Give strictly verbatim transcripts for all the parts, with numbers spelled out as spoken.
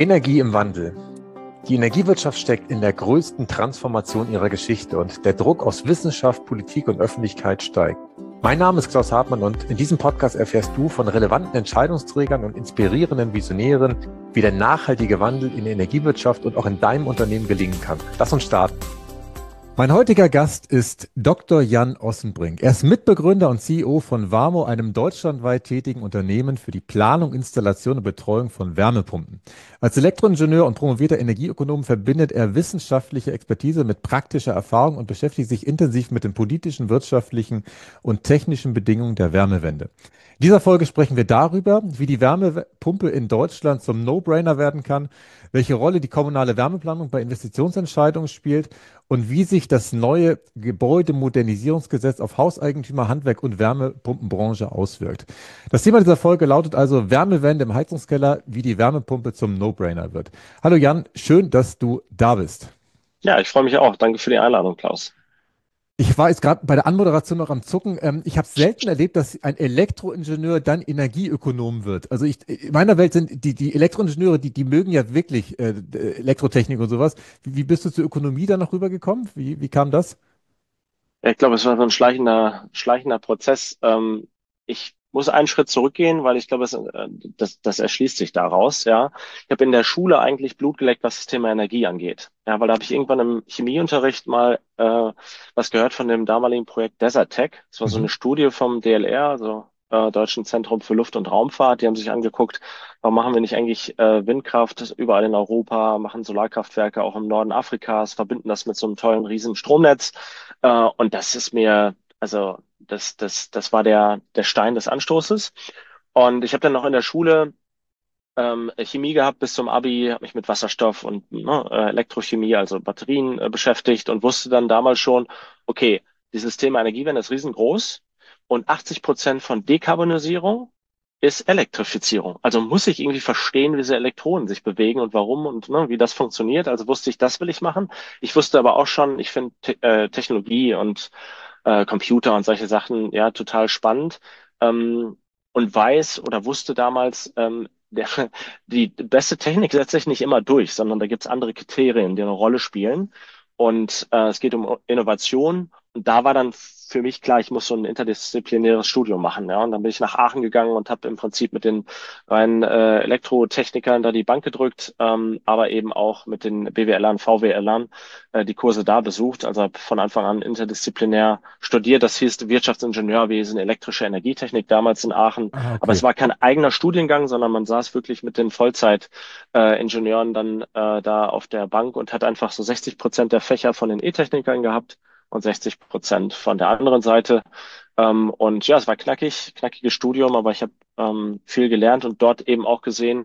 Energie im Wandel. Die Energiewirtschaft steckt in der größten Transformation ihrer Geschichte und der Druck aus Wissenschaft, Politik und Öffentlichkeit steigt. Mein Name ist Klaus Hartmann und in diesem Podcast erfährst du von relevanten Entscheidungsträgern und inspirierenden Visionären, wie der nachhaltige Wandel in der Energiewirtschaft und auch in deinem Unternehmen gelingen kann. Lass uns starten. Mein heutiger Gast ist Doktor Jan Ossenbrink. Er ist Mitbegründer und C E O von Varmo, einem deutschlandweit tätigen Unternehmen für die Planung, Installation und Betreuung von Wärmepumpen. Als Elektroingenieur und promovierter Energieökonom verbindet er wissenschaftliche Expertise mit praktischer Erfahrung und beschäftigt sich intensiv mit den politischen, wirtschaftlichen und technischen Bedingungen der Wärmewende. In dieser Folge sprechen wir darüber, wie die Wärmepumpe in Deutschland zum No-Brainer werden kann, welche Rolle die kommunale Wärmeplanung bei Investitionsentscheidungen spielt und wie sich das neue Gebäudemodernisierungsgesetz auf Hauseigentümer, Handwerk und Wärmepumpenbranche auswirkt. Das Thema dieser Folge lautet also Wärmewende im Heizungskeller, wie die Wärmepumpe zum No-Brainer wird. Hallo Jan, schön, dass du da bist. Ja, ich freue mich auch. Danke für die Einladung, Klaus. Ich war jetzt gerade bei der Anmoderation noch am Zucken. Ähm, ich habe selten erlebt, dass ein Elektroingenieur dann Energieökonom wird. Also ich, in meiner Welt sind die, die Elektroingenieure, die, die mögen ja wirklich äh, Elektrotechnik und sowas. Wie, wie bist du zur Ökonomie dann noch rübergekommen? Wie, wie kam das? Ja, ich glaube, es war so ein schleichender, schleichender Prozess. Ähm, ich muss einen Schritt zurückgehen, weil ich glaube, es, äh, das, das erschließt sich daraus. Ja, ich habe in der Schule eigentlich Blut geleckt, was das Thema Energie angeht. Ja, weil da habe ich irgendwann im Chemieunterricht mal äh, was gehört von dem damaligen Projekt Desertec. Das war so Mhm. eine Studie vom D L R, also äh, Deutschen Zentrum für Luft- und Raumfahrt. Die haben sich angeguckt, warum machen wir nicht eigentlich äh, Windkraft überall in Europa, machen Solarkraftwerke auch im Norden Afrikas, verbinden das mit so einem tollen riesen Stromnetz. Äh, und das ist mir, also das, das, das war der, der Stein des Anstoßes. Und ich habe dann noch in der Schule ähm, Chemie gehabt bis zum Abi, habe mich mit Wasserstoff und ne, äh, Elektrochemie, also Batterien, äh, beschäftigt und wusste dann damals schon, okay, dieses Thema Energiewende ist riesengroß und achtzig Prozent von Dekarbonisierung ist Elektrifizierung. Also muss ich irgendwie verstehen, wie diese Elektronen sich bewegen und warum und ne, wie das funktioniert. Also wusste ich, das will ich machen. Ich wusste aber auch schon, ich finde Te äh, Technologie und äh, Computer und solche Sachen ja total spannend. Ähm, und weiß oder wusste damals, ähm, der, die beste Technik setzt sich nicht immer durch, sondern da gibt es andere Kriterien, die eine Rolle spielen. Und äh, es geht um Innovation. Und da war dann für mich klar, ich muss so ein interdisziplinäres Studium machen. Ja. Und dann bin ich nach Aachen gegangen und habe im Prinzip mit den reinen äh, Elektrotechnikern da die Bank gedrückt, ähm, aber eben auch mit den B W Lern, V W Lern äh, die Kurse da besucht. Also habe von Anfang an interdisziplinär studiert. Das hieß Wirtschaftsingenieurwesen, elektrische Energietechnik damals in Aachen. Ah, Aber okay. es war kein eigener Studiengang, sondern man saß wirklich mit den Vollzeit-Ingenieuren dann äh, da auf der Bank und hat einfach so sechzig Prozent der Fächer von den E-Technikern gehabt und sechzig Prozent von der anderen Seite. Ähm, und ja, es war knackig, knackiges Studium, aber ich habe ähm, viel gelernt und dort eben auch gesehen,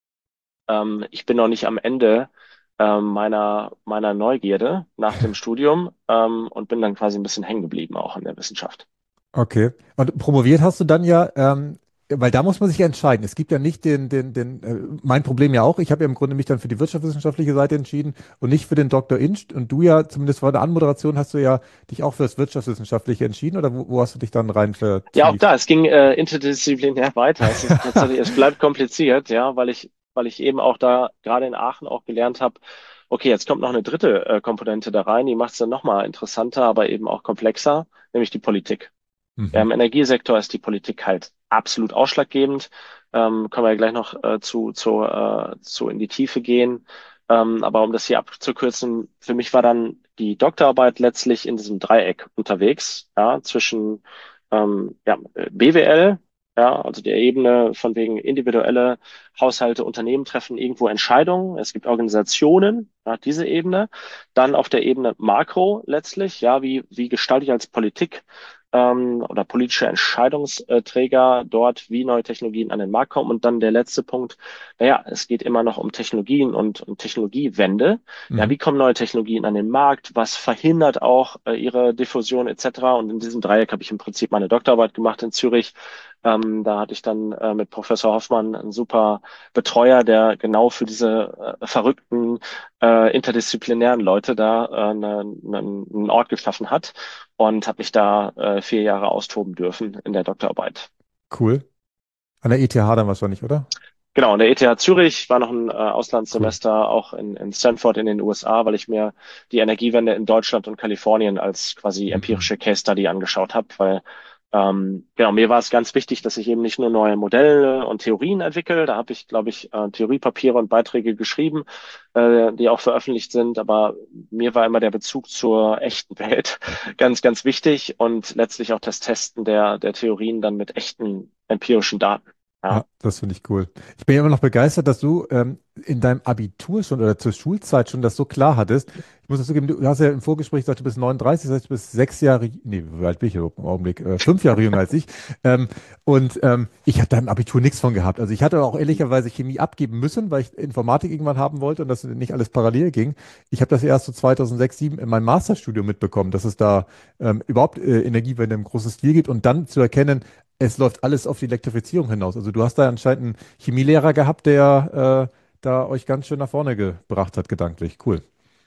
ähm, ich bin noch nicht am Ende ähm, meiner, meiner Neugierde nach dem Studium ähm, und bin dann quasi ein bisschen hängen geblieben auch in der Wissenschaft. Okay. Und promoviert hast du dann ja, ähm, weil da muss man sich ja entscheiden. Es gibt ja nicht den, den, den, äh, mein Problem ja auch. Ich habe ja im Grunde mich dann für die wirtschaftswissenschaftliche Seite entschieden und nicht für den Doktor Inst. Und du ja, zumindest vor der Anmoderation, hast du ja dich auch für das Wirtschaftswissenschaftliche entschieden oder wo, wo hast du dich dann rein Ja, auch vertieft? da, es ging äh, interdisziplinär weiter. Es ist tatsächlich, es bleibt kompliziert, ja, weil ich, weil ich eben auch da gerade in Aachen auch gelernt habe, okay, jetzt kommt noch eine dritte äh, Komponente da rein, die macht es dann nochmal interessanter, aber eben auch komplexer, nämlich die Politik. Ja, Mhm. im Energiesektor ist die Politik halt absolut ausschlaggebend. Ähm, können wir ja gleich noch äh, zu, zu, äh, zu in die Tiefe gehen. Ähm, aber um das hier abzukürzen, für mich war dann die Doktorarbeit letztlich in diesem Dreieck unterwegs, ja, zwischen ähm, ja, B W L, ja, also der Ebene von wegen individuelle Haushalte, Unternehmen treffen irgendwo Entscheidungen. Es gibt Organisationen, ja, diese Ebene. Dann auf der Ebene Makro letztlich, ja, wie, wie gestalte ich als Politik ähm, oder politische Entscheidungsträger dort, wie neue Technologien an den Markt kommen. Und dann der letzte Punkt, naja, es geht immer noch um Technologien und, und Technologiewende. Ja, Mhm. wie kommen neue Technologien an den Markt? Was verhindert auch äh, ihre Diffusion et cetera? Und in diesem Dreieck habe ich im Prinzip meine Doktorarbeit gemacht in Zürich. Ähm, da hatte ich dann äh, mit Professor Hoffmann einen super Betreuer, der genau für diese äh, verrückten äh, interdisziplinären Leute da äh, eine, einen Ort geschaffen hat und habe mich da äh, vier Jahre austoben dürfen in der Doktorarbeit. Cool. An der E T H dann wahrscheinlich, oder? Genau, an der E T H Zürich war noch ein äh, Cool. Auslandssemester auch in, in Stanford in den U S A, weil ich mir die Energiewende in Deutschland und Kalifornien als quasi Mhm. empirische Case Study angeschaut habe, weil ähm, genau, mir war es ganz wichtig, dass ich eben nicht nur neue Modelle und Theorien entwickle. Da habe ich, glaube ich, äh, Theoriepapiere und Beiträge geschrieben, äh, die auch veröffentlicht sind. Aber mir war immer der Bezug zur echten Welt ganz, ganz wichtig und letztlich auch das Testen der, der Theorien dann mit echten empirischen Daten. Ja, Ja. das finde ich cool. Ich bin ja immer noch begeistert, dass du ähm, in deinem Abitur schon oder zur Schulzeit schon das so klar hattest. Ich muss dazu geben, du hast ja im Vorgespräch gesagt, du bist neununddreißig, das heißt, du bist sechs Jahre, nee, wie alt bin ich überhaupt im Augenblick? Äh, fünf Jahre jünger als ich. Ähm, und ähm, ich habe da im Abitur nichts von gehabt. Also ich hatte auch ehrlicherweise Chemie abgeben müssen, weil ich Informatik irgendwann haben wollte und das nicht alles parallel ging. Ich habe das erst so zweitausendsechs, zweitausendsieben in meinem Masterstudium mitbekommen, dass es da ähm, überhaupt äh, Energiewende im großen Stil gibt und dann zu erkennen, es läuft alles auf die Elektrifizierung hinaus. Also du hast da anscheinend einen Chemielehrer gehabt, der äh, da euch ganz schön nach vorne gebracht hat, gedanklich. Cool.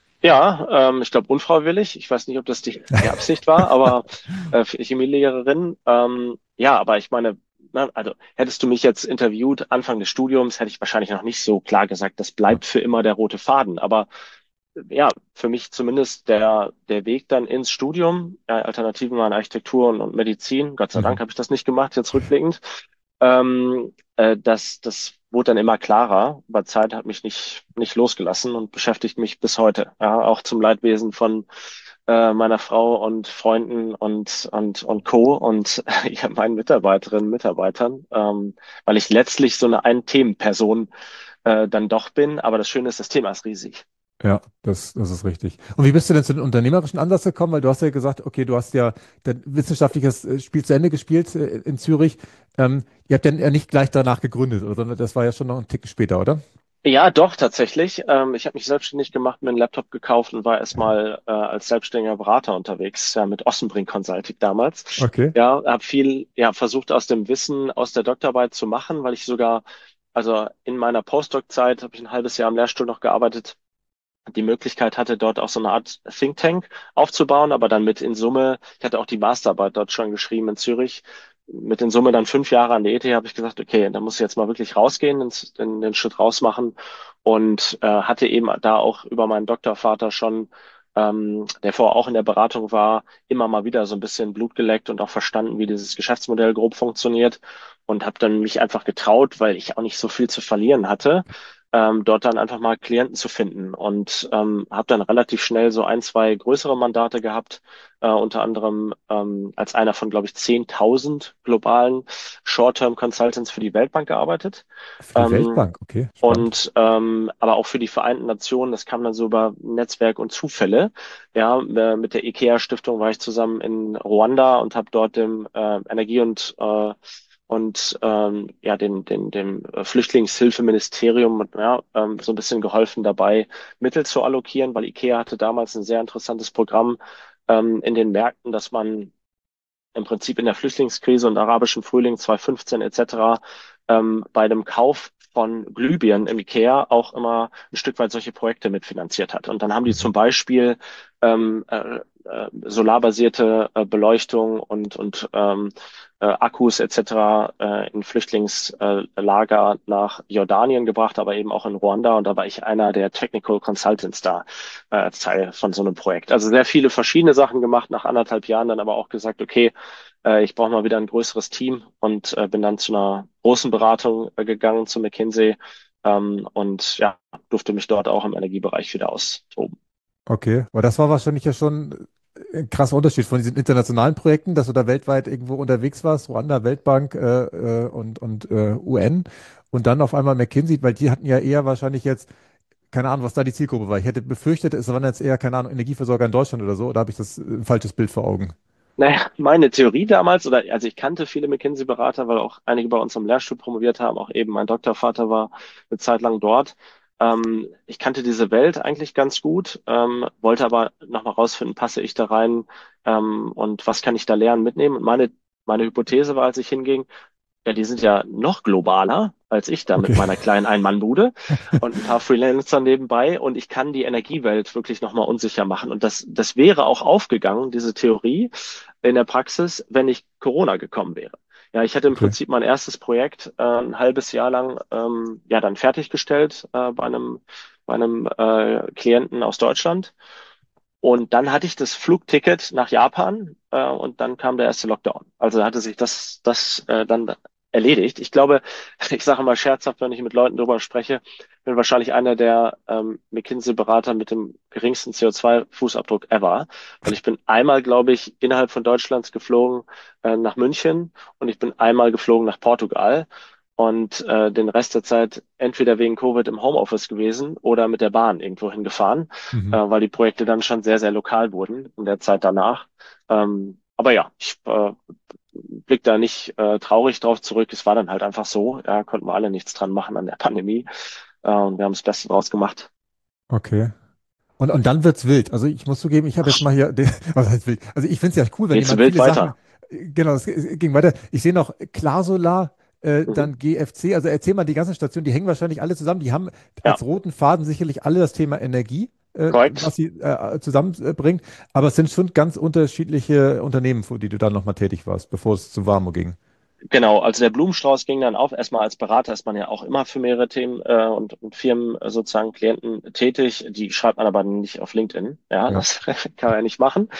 Ja, ähm, ich glaube unfreiwillig. Ich weiß nicht, ob das die, die Absicht war, aber äh, für Chemielehrerin. Ähm, ja, aber ich meine, na, also hättest du mich jetzt interviewt Anfang des Studiums, hätte ich wahrscheinlich noch nicht so klar gesagt, das Ja. bleibt für immer der rote Faden. Aber äh, ja, für mich zumindest der, der Weg dann ins Studium. Ja, Alternativen waren Architektur und, und Medizin. Gott sei Mhm. Dank habe ich das nicht gemacht, jetzt rückblickend. Ähm, äh, das, das wurde dann immer klarer, aber Zeit hat mich nicht, nicht losgelassen und beschäftigt mich bis heute. Ja, auch zum Leidwesen von äh, meiner Frau und Freunden und, und, und Co. und ja, meinen Mitarbeiterinnen und Mitarbeitern, ähm, weil ich letztlich so eine Ein-Themen-Person äh, dann doch bin. Aber das Schöne ist, das Thema ist riesig. Ja, das, das ist richtig. Und wie bist du denn zu dem unternehmerischen Ansatz gekommen? Weil du hast ja gesagt, okay, du hast ja dein wissenschaftliches äh, Spiel zu Ende gespielt äh, in Zürich. Ähm, ihr habt dann ja nicht gleich danach gegründet, oder? Sondern das war ja schon noch ein Ticken später, oder? Ja, doch, tatsächlich. Ähm, ich habe mich selbstständig gemacht, mir einen Laptop gekauft und war erstmal äh, als selbstständiger Berater unterwegs, ja, mit Ossenbrink Consulting damals. Okay. Ja, habe viel, ja, versucht aus dem Wissen aus der Doktorarbeit zu machen, weil ich sogar, also in meiner Postdoc-Zeit habe ich ein halbes Jahr am Lehrstuhl noch gearbeitet, die Möglichkeit hatte, dort auch so eine Art Think Tank aufzubauen, aber dann mit in Summe, ich hatte auch die Masterarbeit dort schon geschrieben in Zürich, mit in Summe dann fünf Jahre an der E T H habe ich gesagt, okay, da muss ich jetzt mal wirklich rausgehen, ins, den, den Schritt rausmachen und äh, hatte eben da auch über meinen Doktorvater schon, ähm, der vorher auch in der Beratung war, immer mal wieder so ein bisschen Blut geleckt und auch verstanden, wie dieses Geschäftsmodell grob funktioniert und habe dann mich einfach getraut, weil ich auch nicht so viel zu verlieren hatte, ähm, dort dann einfach mal Klienten zu finden und ähm, habe dann relativ schnell so ein, zwei größere Mandate gehabt, äh, unter anderem ähm, als einer von, glaube ich, zehntausend globalen Short-Term Consultants für die Weltbank gearbeitet. Für die Ähm, Weltbank, okay, spannend. und ähm, aber auch für die Vereinten Nationen, das kam dann so über Netzwerk und Zufälle. Ja, äh, mit der IKEA-Stiftung war ich zusammen in Ruanda und habe dort dem äh, Energie- und äh, und ähm, ja, den, den, dem Flüchtlingshilfeministerium ja, ähm, so ein bisschen geholfen dabei, Mittel zu allokieren, weil IKEA hatte damals ein sehr interessantes Programm ähm, in den Märkten, dass man im Prinzip in der Flüchtlingskrise und arabischen Frühling zweitausendfünfzehn et cetera ähm, bei dem Kauf von Glühbirnen im IKEA auch immer ein Stück weit solche Projekte mitfinanziert hat. Und dann haben die Mhm. zum Beispiel ähm, äh, äh, solarbasierte äh, Beleuchtung und, und ähm, äh, Akkus et cetera äh, in Flüchtlingslager nach Jordanien gebracht, aber eben auch in Ruanda. Und da war ich einer der Technical Consultants da äh, als Teil von so einem Projekt. Also sehr viele verschiedene Sachen gemacht, nach anderthalb Jahren dann aber auch gesagt, okay, äh, ich brauche mal wieder ein größeres Team und äh, bin dann zu einer großen Beratung äh, gegangen, zu McKinsey, ähm, und ja, durfte mich dort auch im Energiebereich wieder austoben. Okay, aber das war wahrscheinlich ja schon ein krasser Unterschied von diesen internationalen Projekten, dass du da weltweit irgendwo unterwegs warst, Ruanda, Weltbank äh, äh, und, und äh, U N und dann auf einmal McKinsey, weil die hatten ja eher wahrscheinlich jetzt, keine Ahnung, was da die Zielgruppe war. Ich hätte befürchtet, es waren jetzt eher, keine Ahnung, Energieversorger in Deutschland oder so, oder habe ich das äh, ein falsches Bild vor Augen? Naja, meine Theorie damals, oder also ich kannte viele McKinsey-Berater, weil auch einige bei uns am Lehrstuhl promoviert haben, auch eben mein Doktorvater war eine Zeit lang dort. Ähm, ich kannte diese Welt eigentlich ganz gut, ähm, wollte aber nochmal rausfinden, passe ich da rein, ähm, und was kann ich da lernen, mitnehmen. Und meine, meine Hypothese war, als ich hinging, ja, die sind ja noch globaler als ich da mit Okay. meiner kleinen Ein-Mann-Bude und ein paar Freelancer nebenbei und ich kann die Energiewelt wirklich nochmal unsicher machen. Und das, das wäre auch aufgegangen, diese Theorie in der Praxis, wenn nicht Corona gekommen wäre. Ja, ich hatte im Okay. Prinzip mein erstes Projekt äh, ein halbes Jahr lang ähm, ja dann fertiggestellt äh, bei einem bei einem äh, Klienten aus Deutschland. Und dann hatte ich das Flugticket nach Japan äh, und dann kam der erste Lockdown. Also hatte sich das, das äh, dann erledigt. Ich glaube, ich sage mal scherzhaft, wenn ich mit Leuten darüber spreche, bin wahrscheinlich einer der ähm, McKinsey-Berater mit dem geringsten C O zwei Fußabdruck ever. Weil ich bin einmal, glaube ich, innerhalb von Deutschlands geflogen äh, nach München und ich bin einmal geflogen nach Portugal und äh, den Rest der Zeit entweder wegen Covid im Homeoffice gewesen oder mit der Bahn irgendwo hingefahren, äh, Mhm. weil die Projekte dann schon sehr, sehr lokal wurden in der Zeit danach. Ähm, aber ja, ich äh, blick da nicht äh, traurig drauf zurück. Es war dann halt einfach so. Ja, konnten wir alle nichts dran machen an der Pandemie. Äh, und wir haben das Beste draus gemacht. Okay. Und, und dann wird's wild. Also ich muss zugeben, ich habe jetzt mal hier, den, was heißt wild? Also ich finde es ja cool, wenn Geht's jemand wild viele Sachen, weiter? äh, genau, es es ging weiter. Ich sehe noch Clarsolar, äh, Mhm. dann G F C, also erzähl mal die ganzen Stationen, die hängen wahrscheinlich alle zusammen. Die haben Ja, als roten Faden sicherlich alle das Thema Energie, äh, was korrekt. sie äh, zusammenbringt. Aber es sind schon ganz unterschiedliche Unternehmen, für die du dann nochmal tätig warst, bevor es zu Warmo ging. Genau, also der Blumenstrauß ging dann auf. Erstmal als Berater ist man ja auch immer für mehrere Themen äh, und, und Firmen äh, sozusagen Klienten tätig. Die schreibt man aber nicht auf LinkedIn. Ja, Ja. das kann man ja nicht machen.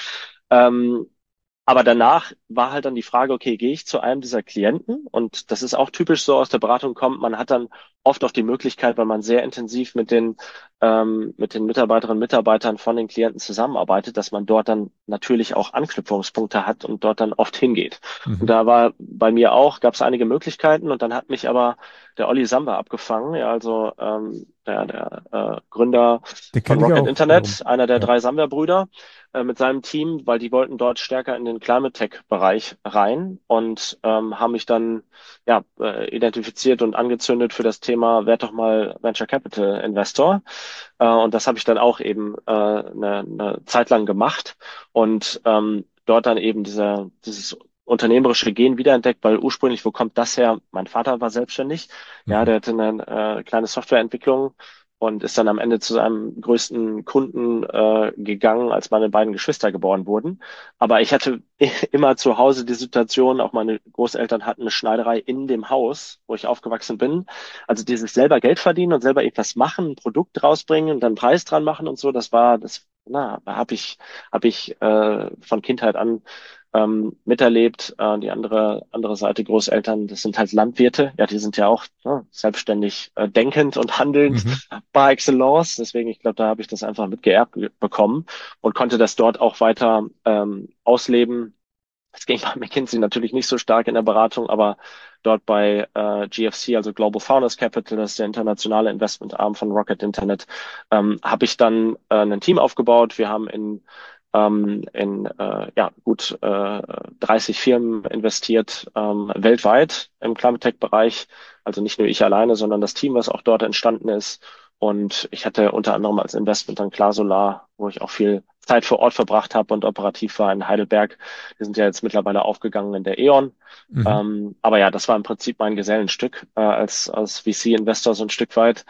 Ähm, Aber danach war halt dann die Frage, okay, gehe ich zu einem dieser Klienten? Und das ist auch typisch so aus der Beratung kommt. Man hat dann oft auch die Möglichkeit, weil man sehr intensiv mit den, ähm, mit den Mitarbeiterinnen und Mitarbeitern von den Klienten zusammenarbeitet, dass man dort dann natürlich auch Anknüpfungspunkte hat und dort dann oft hingeht. Und Mhm. da war bei mir auch, gab es einige Möglichkeiten und dann hat mich aber der Olli Samba abgefangen, ja, also ähm, der, der äh, Gründer Den von kenne ich Rocket auch wiederum. Internet, einer der Ja. drei Samba-Brüder äh, mit seinem Team, weil die wollten dort stärker in den Climate Tech-Bereich rein und ähm, haben mich dann ja, äh, identifiziert und angezündet für das Thema, werd doch mal Venture Capital Investor. Äh, und das habe ich dann auch eben äh, eine, eine Zeit lang gemacht und ähm, dort dann eben diese, dieses unternehmerische Gen wiederentdeckt, weil ursprünglich, wo kommt das her? Mein Vater war selbstständig, ja, Mhm. der hatte eine äh, kleine Softwareentwicklung und ist dann am Ende zu seinem größten Kunden äh, gegangen, als meine beiden Geschwister geboren wurden. Aber ich hatte immer zu Hause die Situation, auch meine Großeltern hatten eine Schneiderei in dem Haus, wo ich aufgewachsen bin. Also dieses selber Geld verdienen und selber etwas machen, ein Produkt rausbringen und dann einen Preis dran machen und so, das war, das, na, habe ich, habe ich äh, von Kindheit an ähm, miterlebt. Äh, die andere, andere Seite Großeltern, das sind halt Landwirte. Ja, die sind ja auch ne, selbstständig äh, denkend und handelnd Mhm. par excellence. Deswegen, ich glaube, da habe ich das einfach mitgeerbt ge- bekommen und konnte das dort auch weiter ähm, ausleben. Es ging bei McKinsey natürlich nicht so stark in der Beratung, aber dort bei äh, G F C, also Global Founders Capital, das ist der internationale Investmentarm von Rocket Internet, ähm, habe ich dann äh, ein Team aufgebaut. Wir haben in, ähm, in äh, ja, gut äh, dreißig Firmen investiert, ähm, weltweit im Climate Tech-Bereich. Also nicht nur ich alleine, sondern das Team, was auch dort entstanden ist. Und ich hatte unter anderem als Investment dann Klarsolar, wo ich auch viel Zeit vor Ort verbracht habe und operativ war in Heidelberg. Wir sind ja jetzt mittlerweile aufgegangen in der E.ON. Mhm. Ähm, aber ja, das war im Prinzip mein Gesellenstück äh, als, als V C-Investor so ein Stück weit.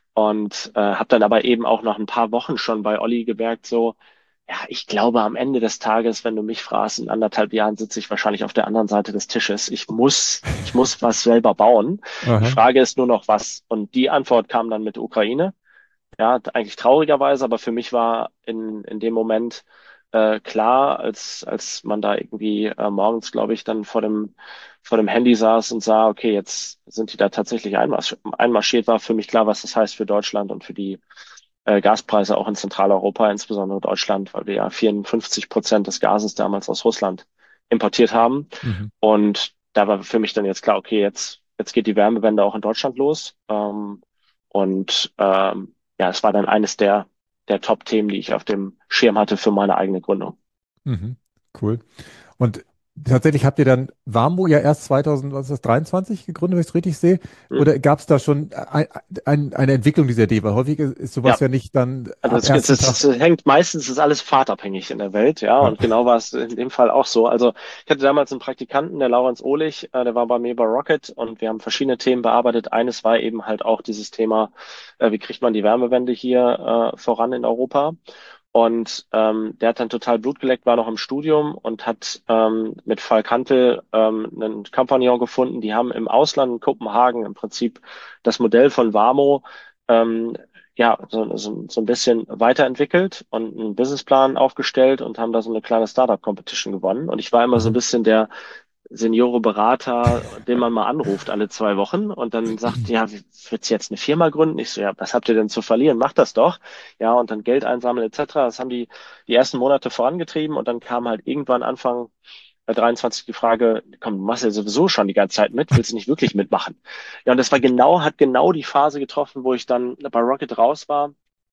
Und äh, habe dann aber eben auch nach ein paar Wochen schon bei Olli gemerkt, so, ja, ich glaube am Ende des Tages, wenn du mich fragst, in anderthalb Jahren sitze ich wahrscheinlich auf der anderen Seite des Tisches. Ich muss, ich muss was selber bauen. Die Aha. Frage ist nur noch was. Und die Antwort kam dann mit Ukraine. Ja, eigentlich traurigerweise, aber für mich war in, in dem Moment äh, klar, als, als man da irgendwie äh, morgens, glaube ich, dann vor dem, vor dem Handy saß und sah, okay, jetzt sind die da tatsächlich einmarsch einmarschiert, war für mich klar, was das heißt für Deutschland und für die äh, Gaspreise auch in Zentraleuropa, insbesondere Deutschland, weil wir ja vierundfünfzig Prozent des Gases damals aus Russland importiert haben. Mhm. Und da war für mich dann jetzt klar, okay, jetzt, jetzt geht die Wärmewende auch in Deutschland los. Ähm, und ähm, ja, es war dann eines der, der Top-Themen, die ich auf dem Schirm hatte für meine eigene Gründung. Mhm. Cool. Und tatsächlich habt ihr dann Warmo ja erst zwanzig, was ist das, dreiundzwanzig gegründet, wenn ich es richtig sehe? Hm. Oder gab es da schon ein, ein, eine Entwicklung dieser Idee? Weil häufig ist sowas Ja, ja nicht dann also ab es, es, ersten es, Tag. es hängt meistens, ist alles fahrtabhängig in der Welt, ja, Ja. und genau war es in dem Fall auch so. Also ich hatte damals einen Praktikanten, der Laurenz Ohlich, äh, der war bei mir bei Rocket und wir haben verschiedene Themen bearbeitet. Eines war eben halt auch dieses Thema, äh, wie kriegt man die Wärmewende hier äh, voran in Europa? Und ähm, der hat dann total Blut geleckt, war noch im Studium und hat ähm, mit Falk Hantel ähm, einen Kompagnon gefunden. Die haben im Ausland in Kopenhagen im Prinzip das Modell von Wamo ähm, ja so, so, so ein bisschen weiterentwickelt und einen Businessplan aufgestellt und haben da so eine kleine Startup-Competition gewonnen. Und ich war immer so ein Mhm. bisschen der Seniore-Berater, den man mal anruft alle zwei Wochen und dann sagt, ja, willst du jetzt eine Firma gründen? Ich so, ja, was habt ihr denn zu verlieren? Macht das doch. Ja, und dann Geld einsammeln et cetera. Das haben die die ersten Monate vorangetrieben und dann kam halt irgendwann Anfang dreiundzwanzig die Frage, komm, du machst ja sowieso schon die ganze Zeit mit, willst du nicht wirklich mitmachen? Ja, und das war genau, hat genau die Phase getroffen, wo ich dann bei Rocket raus war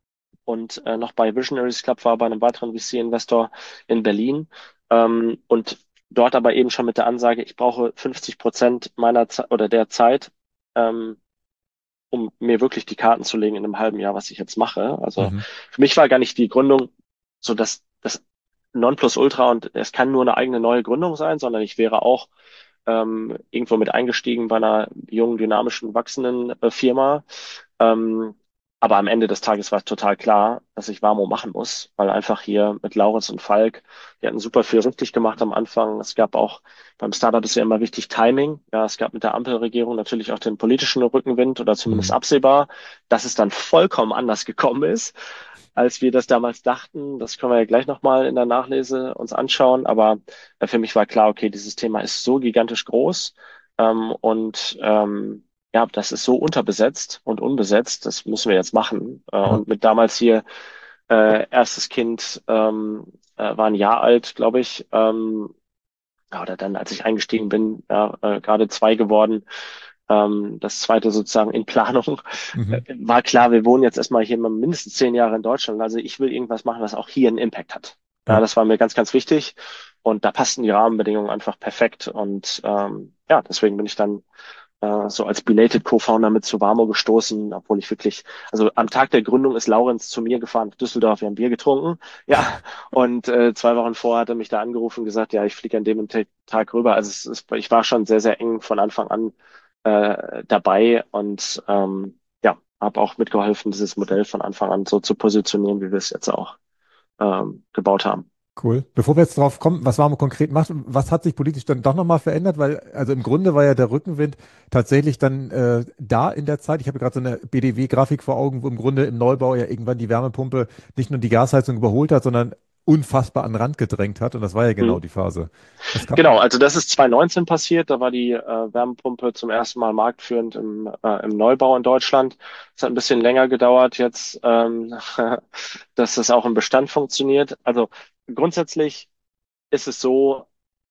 und äh, noch bei Visionaries Club war, bei einem weiteren V C-Investor in Berlin. Ähm, und dort aber eben schon mit der Ansage, ich brauche fünfzig Prozent meiner Zeit oder der Zeit, ähm, um mir wirklich die Karten zu legen in einem halben Jahr, was ich jetzt mache. Also Mhm. für mich war gar nicht die Gründung so das, das Nonplusultra und es kann nur eine eigene neue Gründung sein, sondern ich wäre auch ähm, irgendwo mit eingestiegen bei einer jungen, dynamischen, wachsenden äh, Firma. Ähm, aber am Ende des Tages war total klar, dass ich Wamo machen muss, weil einfach hier mit Lauritz und Falk, die hatten super viel richtig gemacht am Anfang. Es gab auch, beim Startup ist ja immer wichtig Timing. Ja, es gab mit der Ampelregierung natürlich auch den politischen Rückenwind oder zumindest Mhm. absehbar, dass es dann vollkommen anders gekommen ist, als wir das damals dachten. Das können wir ja gleich nochmal in der Nachlese uns anschauen. Aber äh, für mich war klar, okay, dieses Thema ist so gigantisch groß, ähm, und ähm, ja, das ist so unterbesetzt und unbesetzt, das müssen wir jetzt machen. Äh, Ja. und mit damals hier äh, erstes Kind ähm, äh, war ein Jahr alt, glaube ich. Ähm, ja, oder dann, als ich eingestiegen bin, ja, äh, gerade zwei geworden. Ähm, das zweite sozusagen in Planung. Äh, Mhm. war klar, wir wohnen jetzt erstmal hier mal mindestens zehn Jahre in Deutschland. Also ich will irgendwas machen, was auch hier einen Impact hat. Ja, Ja. das war mir ganz, ganz wichtig. Und da passten die Rahmenbedingungen einfach perfekt. Und ähm, ja, deswegen bin ich dann äh, so als belated Co-Founder mit zu Warmo gestoßen, obwohl ich wirklich, also am Tag der Gründung ist Laurenz zu mir gefahren nach Düsseldorf, wir haben Bier getrunken, ja, und äh, zwei Wochen vorher hat er mich da angerufen und gesagt, ja, ich fliege an dem Tag rüber. Also es ist, ich war schon sehr, sehr eng von Anfang an äh, dabei und ähm, ja, habe auch mitgeholfen, dieses Modell von Anfang an so zu positionieren, wie wir es jetzt auch ähm, gebaut haben. Cool. Bevor wir jetzt drauf kommen, was Warmo konkret macht, was hat sich politisch dann doch nochmal verändert? Weil, also im Grunde war ja der Rückenwind tatsächlich dann äh, da in der Zeit. Ich habe gerade so eine B D W-Grafik vor Augen, wo im Grunde im Neubau ja irgendwann die Wärmepumpe nicht nur die Gasheizung überholt hat, sondern unfassbar an den Rand gedrängt hat. Und das war ja genau Hm. die Phase. Was kam? Genau, also das ist zwanzig neunzehn passiert. Da war die äh, Wärmepumpe zum ersten Mal marktführend im, äh, im Neubau in Deutschland. Es hat ein bisschen länger gedauert jetzt, ähm, dass das auch im Bestand funktioniert. Also grundsätzlich ist es so,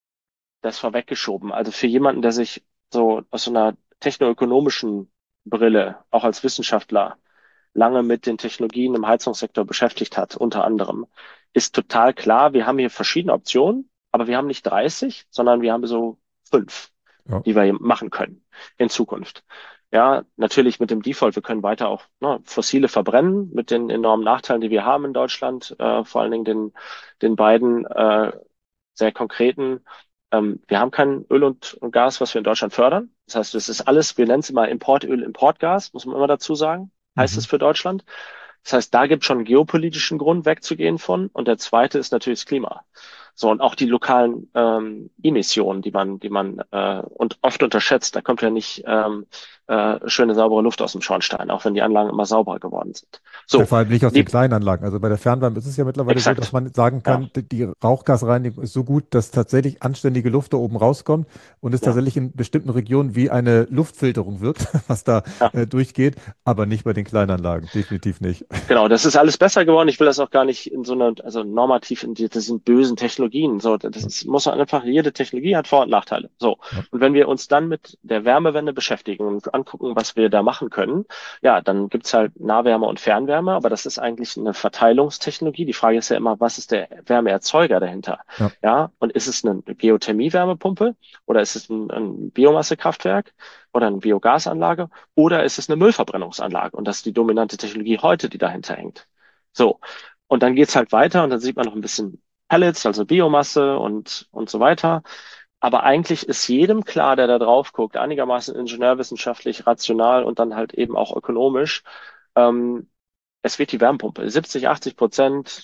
das vorweggeschoben. Also für jemanden, der sich so aus so einer technoökonomischen Brille, auch als Wissenschaftler, lange mit den Technologien im Heizungssektor beschäftigt hat, unter anderem, ist total klar, wir haben hier verschiedene Optionen, aber wir haben nicht dreißig, sondern wir haben so fünf, Ja. die wir hier machen können in Zukunft. Ja, natürlich mit dem Default, wir können weiter auch ne, fossile verbrennen mit den enormen Nachteilen, die wir haben in Deutschland, äh, vor allen Dingen den, den beiden äh, sehr konkreten. Ähm, wir haben kein Öl und, und Gas, was wir in Deutschland fördern. Das heißt, es ist alles, wir nennen es immer Importöl, Importgas, muss man immer dazu sagen, heißt Mhm. es für Deutschland. Das heißt, da gibt es schon einen geopolitischen Grund wegzugehen von. Und der zweite ist natürlich das Klima. So, und auch die lokalen ähm, Emissionen, die man, die man äh, und oft unterschätzt. Da kommt ja nicht ähm, äh, schöne, saubere Luft aus dem Schornstein, auch wenn die Anlagen immer sauberer geworden sind. Ja, So, vor allem nicht aus den die, kleinen Anlagen. Also bei der Fernwärme ist es ja mittlerweile so, dass exakt. man sagen Ja, kann, die die Rauchgasreinigung ist so gut, dass tatsächlich anständige Luft da oben rauskommt und es ja, tatsächlich in bestimmten Regionen wie eine Luftfilterung wirkt, was da ja. äh, durchgeht, aber nicht bei den Kleinanlagen, definitiv nicht. Genau, das ist alles besser geworden. Ich will das auch gar nicht in so einer, also normativ in die, das sind bösen Technologien. So, das ist, muss man einfach, jede Technologie hat Vor- und Nachteile. So. Ja, Und wenn wir uns dann mit der Wärmewende beschäftigen und angucken, was wir da machen können, ja, dann gibt's halt Nahwärme und Fernwärme, aber das ist eigentlich eine Verteilungstechnologie. Die Frage ist ja immer, was ist der Wärmeerzeuger dahinter? ja, Ja, und ist es eine Geothermie-Wärmepumpe oder ist es ein, ein Biomassekraftwerk oder eine Biogasanlage? Oder ist es eine Müllverbrennungsanlage? Und das ist die dominante Technologie heute, die dahinter hängt. So. Und dann geht's halt weiter und dann sieht man noch ein bisschen Pellets, also Biomasse und, und so weiter. Aber eigentlich ist jedem klar, der da drauf guckt, einigermaßen ingenieurwissenschaftlich, rational und dann halt eben auch ökonomisch, ähm, es wird die Wärmepumpe. siebzig, achtzig Prozent,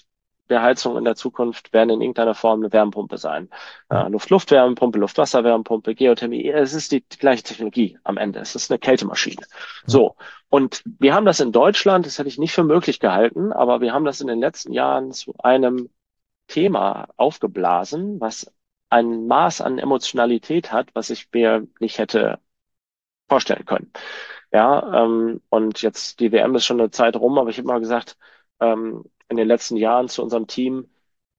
der Heizung in der Zukunft werden in irgendeiner Form eine Wärmepumpe sein. Äh, Luft-Luft-Wärmepumpe, Luft-Wasser-Wärmepumpe, Geothermie, es ist die gleiche Technologie am Ende. Es ist eine Kältemaschine. Ja. So. Und wir haben das in Deutschland, das hätte ich nicht für möglich gehalten, aber wir haben das in den letzten Jahren zu einem Thema aufgeblasen, was ein Maß an Emotionalität hat, was ich mir nicht hätte vorstellen können. Ja, ähm, und jetzt die W M ist schon eine Zeit rum, aber ich habe mal gesagt, ähm, in den letzten Jahren zu unserem Team,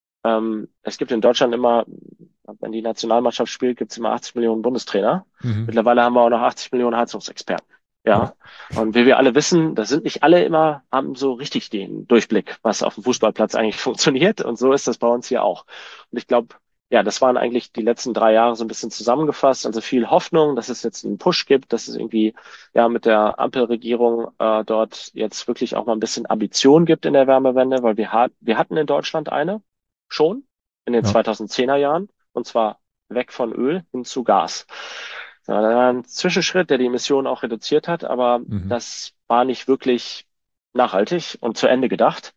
ähm, es gibt in Deutschland immer, wenn die Nationalmannschaft spielt, gibt es immer achtzig Millionen Bundestrainer. Mhm. Mittlerweile haben wir auch noch achtzig Millionen Heizungsexperten. Ja. Ja, und wie wir alle wissen, das sind nicht alle immer, haben so richtig den Durchblick, was auf dem Fußballplatz eigentlich funktioniert. Und so ist das bei uns hier auch. Und ich glaube, ja, das waren eigentlich die letzten drei Jahre so ein bisschen zusammengefasst. Also viel Hoffnung, dass es jetzt einen Push gibt, dass es irgendwie ja mit der Ampelregierung äh, dort jetzt wirklich auch mal ein bisschen Ambition gibt in der Wärmewende, weil wir, hat, wir hatten in Deutschland eine schon in den Ja. zweitausendzehner Jahren, und zwar weg von Öl hin zu Gas. So, das war ein Zwischenschritt, der die Emissionen auch reduziert hat, aber Mhm. das war nicht wirklich nachhaltig und zu Ende gedacht.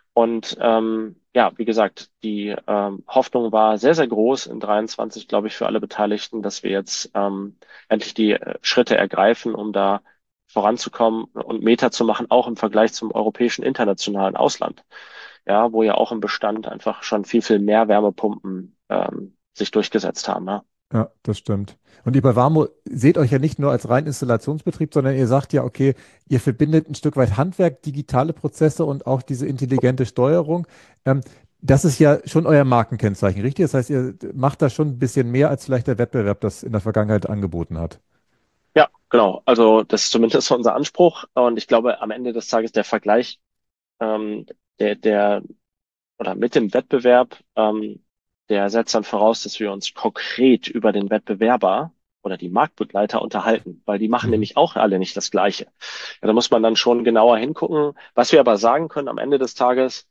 Und ähm, ja, wie gesagt, die ähm, Hoffnung war sehr, sehr groß in dreiundzwanzig, glaube ich, für alle Beteiligten, dass wir jetzt ähm, endlich die äh, Schritte ergreifen, um da voranzukommen und Meter zu machen, auch im Vergleich zum europäischen internationalen Ausland. Ja, wo ja auch im Bestand einfach schon viel, viel mehr Wärmepumpen ähm, sich durchgesetzt haben. Ja. Ja, das stimmt. Und ihr bei Warmo seht euch ja nicht nur als rein Installationsbetrieb, sondern ihr sagt ja, okay, ihr verbindet ein Stück weit Handwerk, digitale Prozesse und auch diese intelligente Steuerung. Ähm, das ist ja schon euer Markenkennzeichen, richtig? Das heißt, ihr macht da schon ein bisschen mehr, als vielleicht der Wettbewerb das in der Vergangenheit angeboten hat. Ja, genau. Also das ist zumindest unser Anspruch. Und ich glaube, am Ende des Tages der Vergleich, ähm, der, der oder mit dem Wettbewerb, ähm, der setzt dann voraus, dass wir uns konkret über den Wettbewerber oder die Marktbegleiter unterhalten, weil die machen Mhm. nämlich auch alle nicht das Gleiche. Ja, da muss man dann schon genauer hingucken. Was wir aber sagen können am Ende des Tages,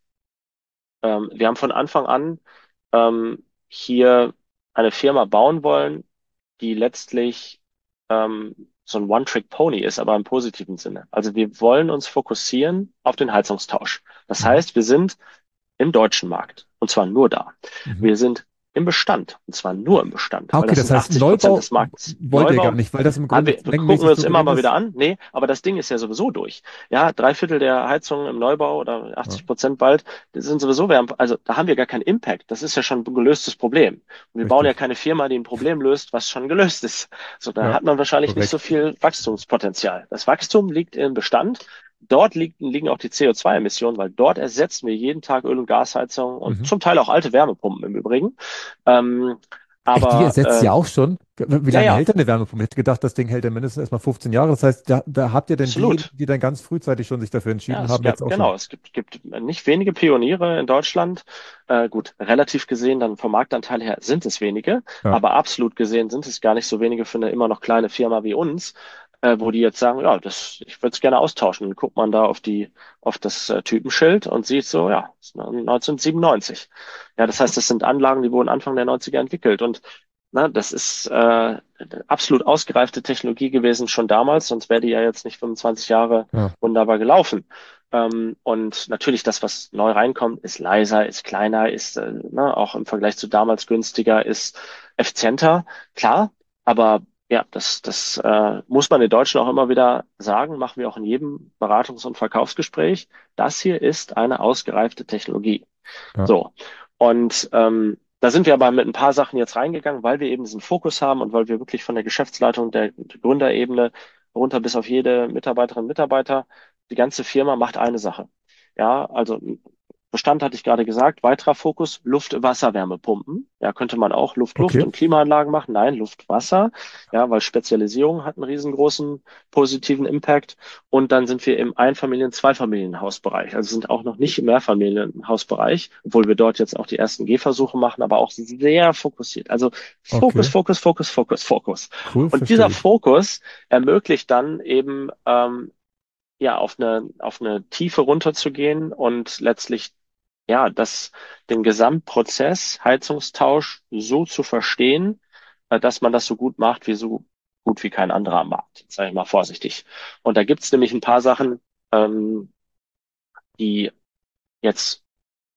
ähm, wir haben von Anfang an ähm, hier eine Firma bauen wollen, die letztlich ähm, so ein One-Trick-Pony ist, aber im positiven Sinne. Also wir wollen uns fokussieren auf den Heizungstausch. Das Mhm. heißt, wir sind im deutschen Markt, und zwar nur da. Mhm. Wir sind im Bestand, und zwar nur im Bestand, Ah, weil okay, das das sind heißt, achtzig Prozent Neubau des Marktes. wollt ihr gar Neubau nicht, weil das im haben Grunde wir, gucken wir mengenmäßig uns so immer gering mal wieder ist. an. Nee, aber das Ding ist ja sowieso durch. Ja, drei Viertel der Heizungen im Neubau oder Ja, achtzig Prozent bald, die sind sowieso wärm. Also da haben wir gar keinen Impact. Das ist ja schon ein gelöstes Problem. Und wir bauen ja richtig. keine Firma, die ein Problem löst, was schon gelöst ist. So, da Ja, hat man wahrscheinlich nicht so korrekt. viel Wachstumspotenzial. Das Wachstum liegt im Bestand. Dort liegen, liegen auch die C O zwei Emissionen, weil dort ersetzen wir jeden Tag Öl- und Gasheizung und Mhm. zum Teil auch alte Wärmepumpen im Übrigen. Ähm, Echt, die aber ersetzt äh, ihr auch schon? Wie ja, lange ja, hält denn eine Wärmepumpe? Ich hätte gedacht, das Ding hält ja mindestens erstmal fünfzehn Jahre. Das heißt, da, da habt ihr denn diejenigen, absolut. die dann ganz frühzeitig schon sich dafür Ja, entschieden es haben, gab, jetzt auch schon. genau, es gibt, gibt nicht wenige Pioniere in Deutschland. Äh, gut, relativ gesehen, dann vom Marktanteil her sind es wenige, Ja, aber absolut gesehen sind es gar nicht so wenige für eine immer noch kleine Firma wie uns, äh, wo die jetzt sagen, ja, das, ich würde es gerne austauschen. Dann guckt man da auf die, auf das äh, Typenschild und sieht so, ja, das ist neunzehnhundertsiebenundneunzig. Ja, das heißt, das sind Anlagen, die wurden Anfang der Neunziger entwickelt und na, das ist äh, absolut ausgereifte Technologie gewesen schon damals, sonst wäre die ja jetzt nicht fünfundzwanzig Jahre ja, wunderbar gelaufen. Ähm, und natürlich das, was neu reinkommt, ist leiser, ist kleiner, ist äh, ne, auch im Vergleich zu damals günstiger, ist effizienter, klar. Aber ja, das, das äh, muss man den Deutschen auch immer wieder sagen, machen wir auch in jedem Beratungs- und Verkaufsgespräch. Das hier ist eine ausgereifte Technologie. ja. So. Und ähm, da sind wir aber mit ein paar Sachen jetzt reingegangen, weil wir eben diesen Fokus haben und weil wir wirklich von der Geschäftsleitung der Gründerebene runter bis auf jede Mitarbeiterin, Mitarbeiter, die ganze Firma macht eine Sache. Ja, also Bestand hatte ich gerade gesagt, weiterer Fokus, Luft-Wasser-Wärmepumpen. Ja, könnte man auch Luft-Luft Okay, und Klimaanlagen machen. Nein, Luft-Wasser. Ja, weil Spezialisierung hat einen riesengroßen positiven Impact. Und dann sind wir im Einfamilien-, Zweifamilienhausbereich. Also sind auch noch nicht im Mehrfamilienhausbereich, obwohl wir dort jetzt auch die ersten Gehversuche machen, aber auch sehr fokussiert. Also Fokus, okay, Fokus, Fokus, Fokus, Fokus. cool, Und dieser verstehe ich. Fokus ermöglicht dann eben ähm, ja auf eine auf eine Tiefe runterzugehen und letztlich ja das den Gesamtprozess Heizungstausch so zu verstehen, äh, dass man das so gut macht wie so gut wie kein anderer am Markt. Sage ich mal vorsichtig. Und da gibt's nämlich ein paar Sachen, ähm, die jetzt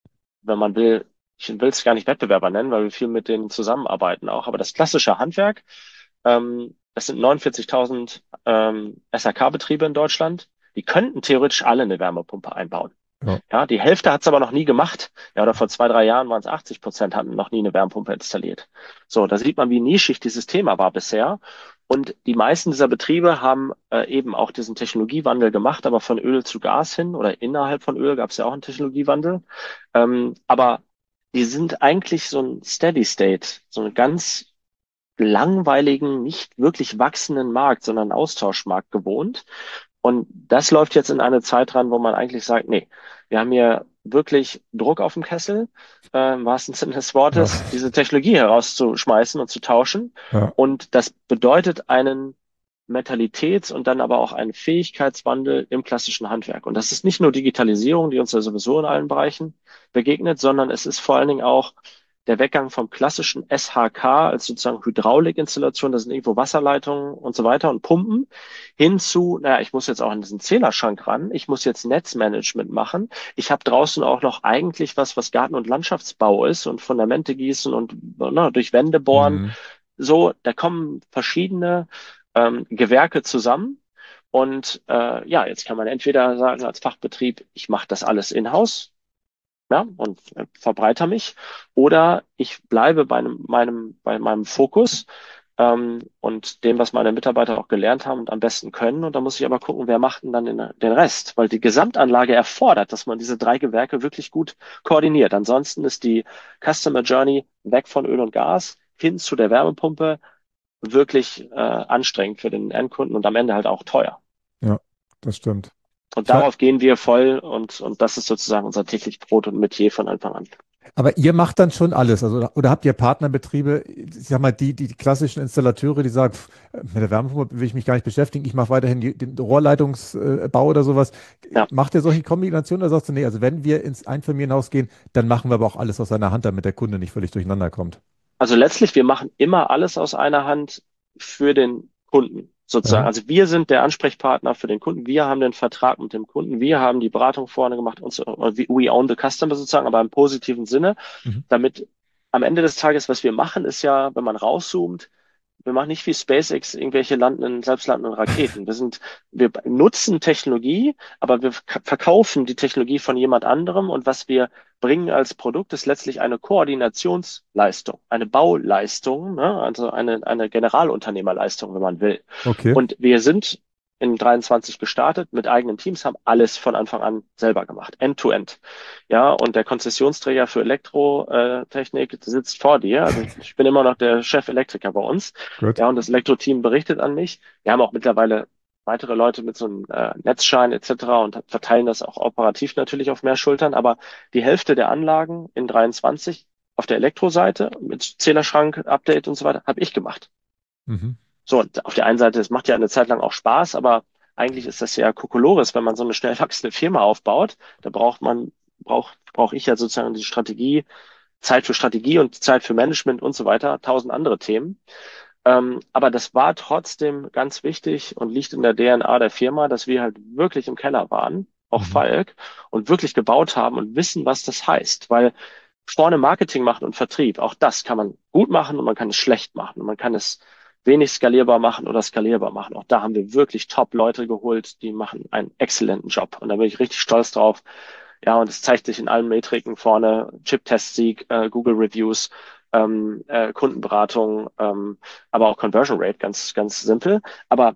wenn man will, ich will es gar nicht Wettbewerber nennen, weil wir viel mit denen zusammenarbeiten auch, aber das klassische Handwerk, ähm, das sind neunundvierzigtausend ähm, S H K-Betriebe in Deutschland, die könnten theoretisch alle eine Wärmepumpe einbauen. Ja. Ja, die Hälfte hat es aber noch nie gemacht. Ja, oder vor zwei, drei Jahren waren es achtzig Prozent, hatten noch nie eine Wärmepumpe installiert. So, da sieht man, wie nischig dieses Thema war bisher. Und die meisten dieser Betriebe haben äh, eben auch diesen Technologiewandel gemacht, aber von Öl zu Gas hin oder innerhalb von Öl gab es ja auch einen Technologiewandel. Ähm, aber die sind eigentlich so ein Steady State, so einen ganz langweiligen, nicht wirklich wachsenden Markt, sondern einen Austauschmarkt gewohnt. Und das läuft jetzt in eine Zeit ran, wo man eigentlich sagt, nee, wir haben hier wirklich Druck auf dem Kessel, äh, im wahrsten Sinne des Ja. Wortes, diese Technologie herauszuschmeißen und zu tauschen. Ja. Und das bedeutet einen Mentalitäts- und dann aber auch einen Fähigkeitswandel im klassischen Handwerk. Und das ist nicht nur Digitalisierung, die uns ja sowieso in allen Bereichen begegnet, sondern es ist vor allen Dingen auch der Weggang vom klassischen S H K als sozusagen Hydraulikinstallation, das sind irgendwo Wasserleitungen und so weiter und Pumpen, hin zu, naja, ich muss jetzt auch an diesen Zählerschrank ran, ich muss jetzt Netzmanagement machen, ich habe draußen auch noch eigentlich was, was Garten- und Landschaftsbau ist und Fundamente gießen und na, durch Wände bohren. Mhm. So, da kommen verschiedene ähm, Gewerke zusammen. Und äh, ja, jetzt kann man entweder sagen als Fachbetrieb, ich mache das alles in-house, ja, und äh, verbreiter mich, oder ich bleibe bei einem, meinem, bei meinem Fokus ähm, und dem, was meine Mitarbeiter auch gelernt haben und am besten können. Und da muss ich aber gucken, wer macht denn dann den, den Rest, weil die Gesamtanlage erfordert, dass man diese drei Gewerke wirklich gut koordiniert. Ansonsten ist die Customer Journey weg von Öl und Gas hin zu der Wärmepumpe wirklich äh, anstrengend für den Endkunden und am Ende halt auch teuer. Ja, das stimmt. Und Ich war, darauf gehen wir voll und, und das ist sozusagen unser täglich Brot und Metier von Anfang an. aber ihr macht dann schon alles, also oder habt ihr Partnerbetriebe, ich sag mal, die, die, die klassischen Installateure, die sagen, pff, mit der Wärmepumpe will ich mich gar nicht beschäftigen, ich mache weiterhin die, den Rohrleitungsbau oder sowas. Ja. Macht ihr solche Kombinationen oder sagst du, nee, also wenn wir ins Einfamilienhaus gehen, dann machen wir aber auch alles aus einer Hand, damit der Kunde nicht völlig durcheinander kommt. Also letztlich, wir machen immer alles aus einer Hand für den Kunden sozusagen. Ja. Also wir sind der Ansprechpartner für den Kunden. Wir haben den Vertrag mit dem Kunden. Wir haben die Beratung vorne gemacht und so. We own the customer sozusagen, aber im positiven Sinne, Mhm. damit am Ende des Tages, was wir machen, ist ja, wenn man rauszoomt, wir machen nicht wie SpaceX irgendwelche landenden, selbstlandenden Raketen. Wir sind, wir nutzen Technologie, aber wir k- verkaufen die Technologie von jemand anderem und was wir bringen als Produkt ist letztlich eine Koordinationsleistung, eine Bauleistung, ne? Also eine, eine Generalunternehmerleistung, wenn man will. Okay. Und wir sind in dreiundzwanzig gestartet mit eigenen Teams, haben alles von Anfang an selber gemacht, End-to-End. Ja, und der Konzessionsträger für Elektrotechnik sitzt vor dir. Also ich, ich bin immer noch der Chef-Elektriker bei uns. Gut. Ja, und das Elektro-Team berichtet an mich. Wir haben auch mittlerweile weitere Leute mit so einem äh, Netzschein et cetera und verteilen das auch operativ natürlich auf mehr Schultern. Aber die Hälfte der Anlagen in dreiundzwanzig auf der Elektroseite mit Zählerschrank, Update und so weiter, habe ich gemacht. Mhm. So, und auf der einen Seite, es macht ja eine Zeit lang auch Spaß, aber eigentlich ist das ja Kokolores, wenn man so eine schnell wachsende Firma aufbaut. Da braucht man, braucht, brauche ich ja sozusagen die Strategie, Zeit für Strategie und Zeit für Management und so weiter, tausend andere Themen. Ähm, aber das war trotzdem ganz wichtig und liegt in der D N A der Firma, dass wir halt wirklich im Keller waren, auch Mhm. Falk, und wirklich gebaut haben und wissen, was das heißt. Weil vorne Marketing machen und Vertrieb, auch das kann man gut machen und man kann es schlecht machen und man kann es wenig skalierbar machen oder skalierbar machen. Auch da haben wir wirklich Top-Leute geholt, die machen einen exzellenten Job. Und da bin ich richtig stolz drauf. Ja, und es zeigt sich in allen Metriken vorne, Chip-Test-Sieg, äh, Google-Reviews, ähm, äh, Kundenberatung, ähm, aber auch Conversion Rate, ganz, ganz simpel. Aber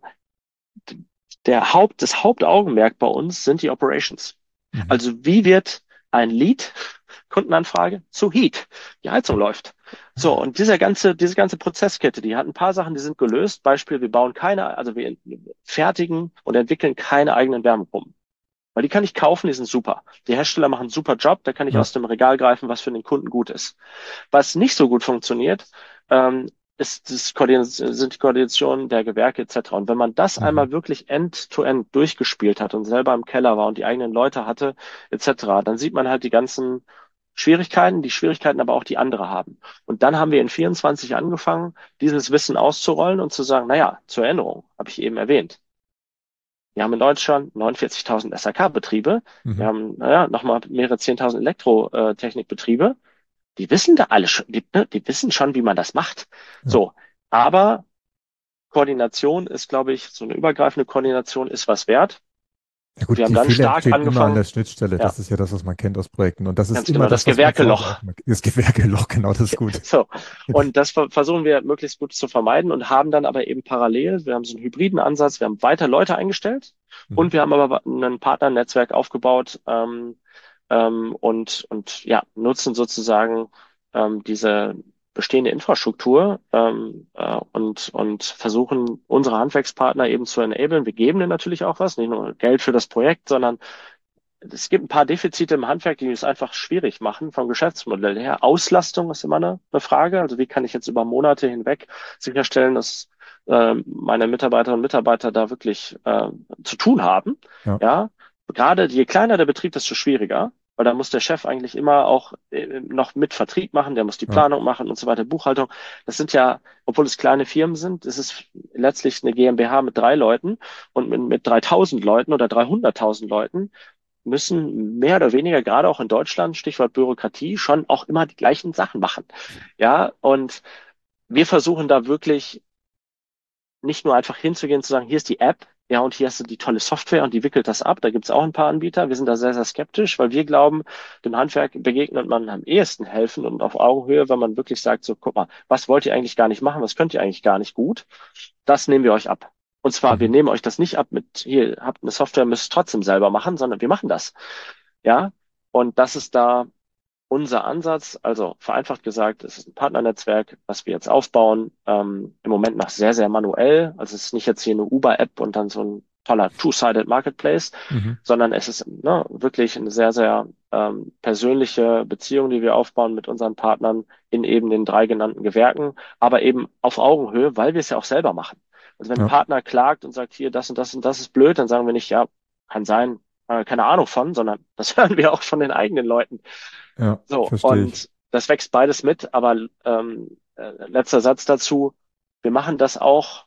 der Haupt, das Hauptaugenmerk bei uns sind die Operations. Mhm. Also wie wird ein Lead, Kundenanfrage, zu Heat? Die Heizung läuft. So, und dieser ganze, diese ganze Prozesskette, die hat ein paar Sachen, die sind gelöst. Beispiel, wir bauen keine, also wir fertigen und entwickeln keine eigenen Wärmepumpen. Weil die kann ich kaufen, die sind super. Die Hersteller machen einen super Job, da kann ich Ja. aus dem Regal greifen, was für den Kunden gut ist. Was nicht so gut funktioniert, ähm, ist das Koordin sind die Koordinationen der Gewerke et cetera. Und wenn man das Mhm. einmal wirklich end-to-end durchgespielt hat und selber im Keller war und die eigenen Leute hatte et cetera, dann sieht man halt die ganzen Schwierigkeiten, die Schwierigkeiten aber auch die andere haben. Und dann haben wir in vierundzwanzig angefangen, dieses Wissen auszurollen und zu sagen, naja, zur Erinnerung, habe ich eben erwähnt. Wir haben in Deutschland neunundvierzigtausend S A K-Betriebe. Wir Mhm. haben, naja, nochmal mehrere zehntausend Elektrotechnikbetriebe. Die wissen da alle schon, die, ne, die wissen schon, wie man das macht. Ja. So. Aber Koordination ist, glaube ich, so eine übergreifende Koordination ist was wert. Ja Und wir gut, haben die dann Fehler stark entstehen immer an angefangen. der Schnittstelle. Ja, Das ist ja das, was man kennt aus Projekten. Und das ist ganz immer genau, das das, was meine Branche Gewerkeloch. auch immer, das Gewerkeloch, genau, das ist gut. So. Und das ver- versuchen wir möglichst gut zu vermeiden und haben dann aber eben parallel, wir haben so einen hybriden Ansatz, wir haben weiter Leute eingestellt Mhm. und wir haben aber ein Partnernetzwerk aufgebaut, ähm, ähm, und, und ja, nutzen sozusagen ähm, diese bestehende Infrastruktur ähm, äh, und, und versuchen unsere Handwerkspartner eben zu enablen. Wir geben denen natürlich auch was, nicht nur Geld für das Projekt, sondern es gibt ein paar Defizite im Handwerk, die es einfach schwierig machen vom Geschäftsmodell her. Auslastung ist immer eine, eine Frage. Also wie kann ich jetzt über Monate hinweg sicherstellen, dass äh, meine Mitarbeiterinnen und Mitarbeiter da wirklich äh, zu tun haben? Ja. Ja, gerade je kleiner der Betrieb, desto schwieriger, weil da muss der Chef eigentlich immer auch äh, noch mit Vertrieb machen, der muss die Ja. Planung machen und so weiter, Buchhaltung. Das sind ja, obwohl es kleine Firmen sind, es ist letztlich eine GmbH mit drei Leuten und mit, mit dreitausend Leuten oder dreihunderttausend Leuten müssen mehr oder weniger, gerade auch in Deutschland, Stichwort Bürokratie, schon auch immer die gleichen Sachen machen. Ja, und wir versuchen da wirklich nicht nur einfach hinzugehen und zu sagen, hier ist die App, ja, und hier hast du die tolle Software und die wickelt das ab. Da gibt's auch ein paar Anbieter. Wir sind da sehr, sehr skeptisch, weil wir glauben, dem Handwerk begegnet man am ehesten helfen und auf Augenhöhe, wenn man wirklich sagt, so, guck mal, was wollt ihr eigentlich gar nicht machen? Was könnt ihr eigentlich gar nicht gut? Das nehmen wir euch ab. Und zwar, wir Mhm. nehmen euch das nicht ab mit, hier, habt eine Software, müsst trotzdem selber machen, sondern wir machen das. Ja, und das ist da unser Ansatz. Also vereinfacht gesagt, es ist ein Partnernetzwerk, was wir jetzt aufbauen. Ähm, im Moment noch sehr, sehr manuell. Also es ist nicht jetzt hier eine Uber-App und dann so ein toller Two-Sided Marketplace, Mhm. sondern es ist ne, wirklich eine sehr, sehr ähm, persönliche Beziehung, die wir aufbauen mit unseren Partnern in eben den drei genannten Gewerken, aber eben auf Augenhöhe, weil wir es ja auch selber machen. Also wenn ein Ja. Partner klagt und sagt, hier, das und das und das ist blöd, dann sagen wir nicht, ja, kann sein, äh, keine Ahnung von, sondern das hören wir auch von den eigenen Leuten. Ja, So, verstehe ich. und das wächst beides mit, aber ähm, äh, letzter Satz dazu, wir machen das auch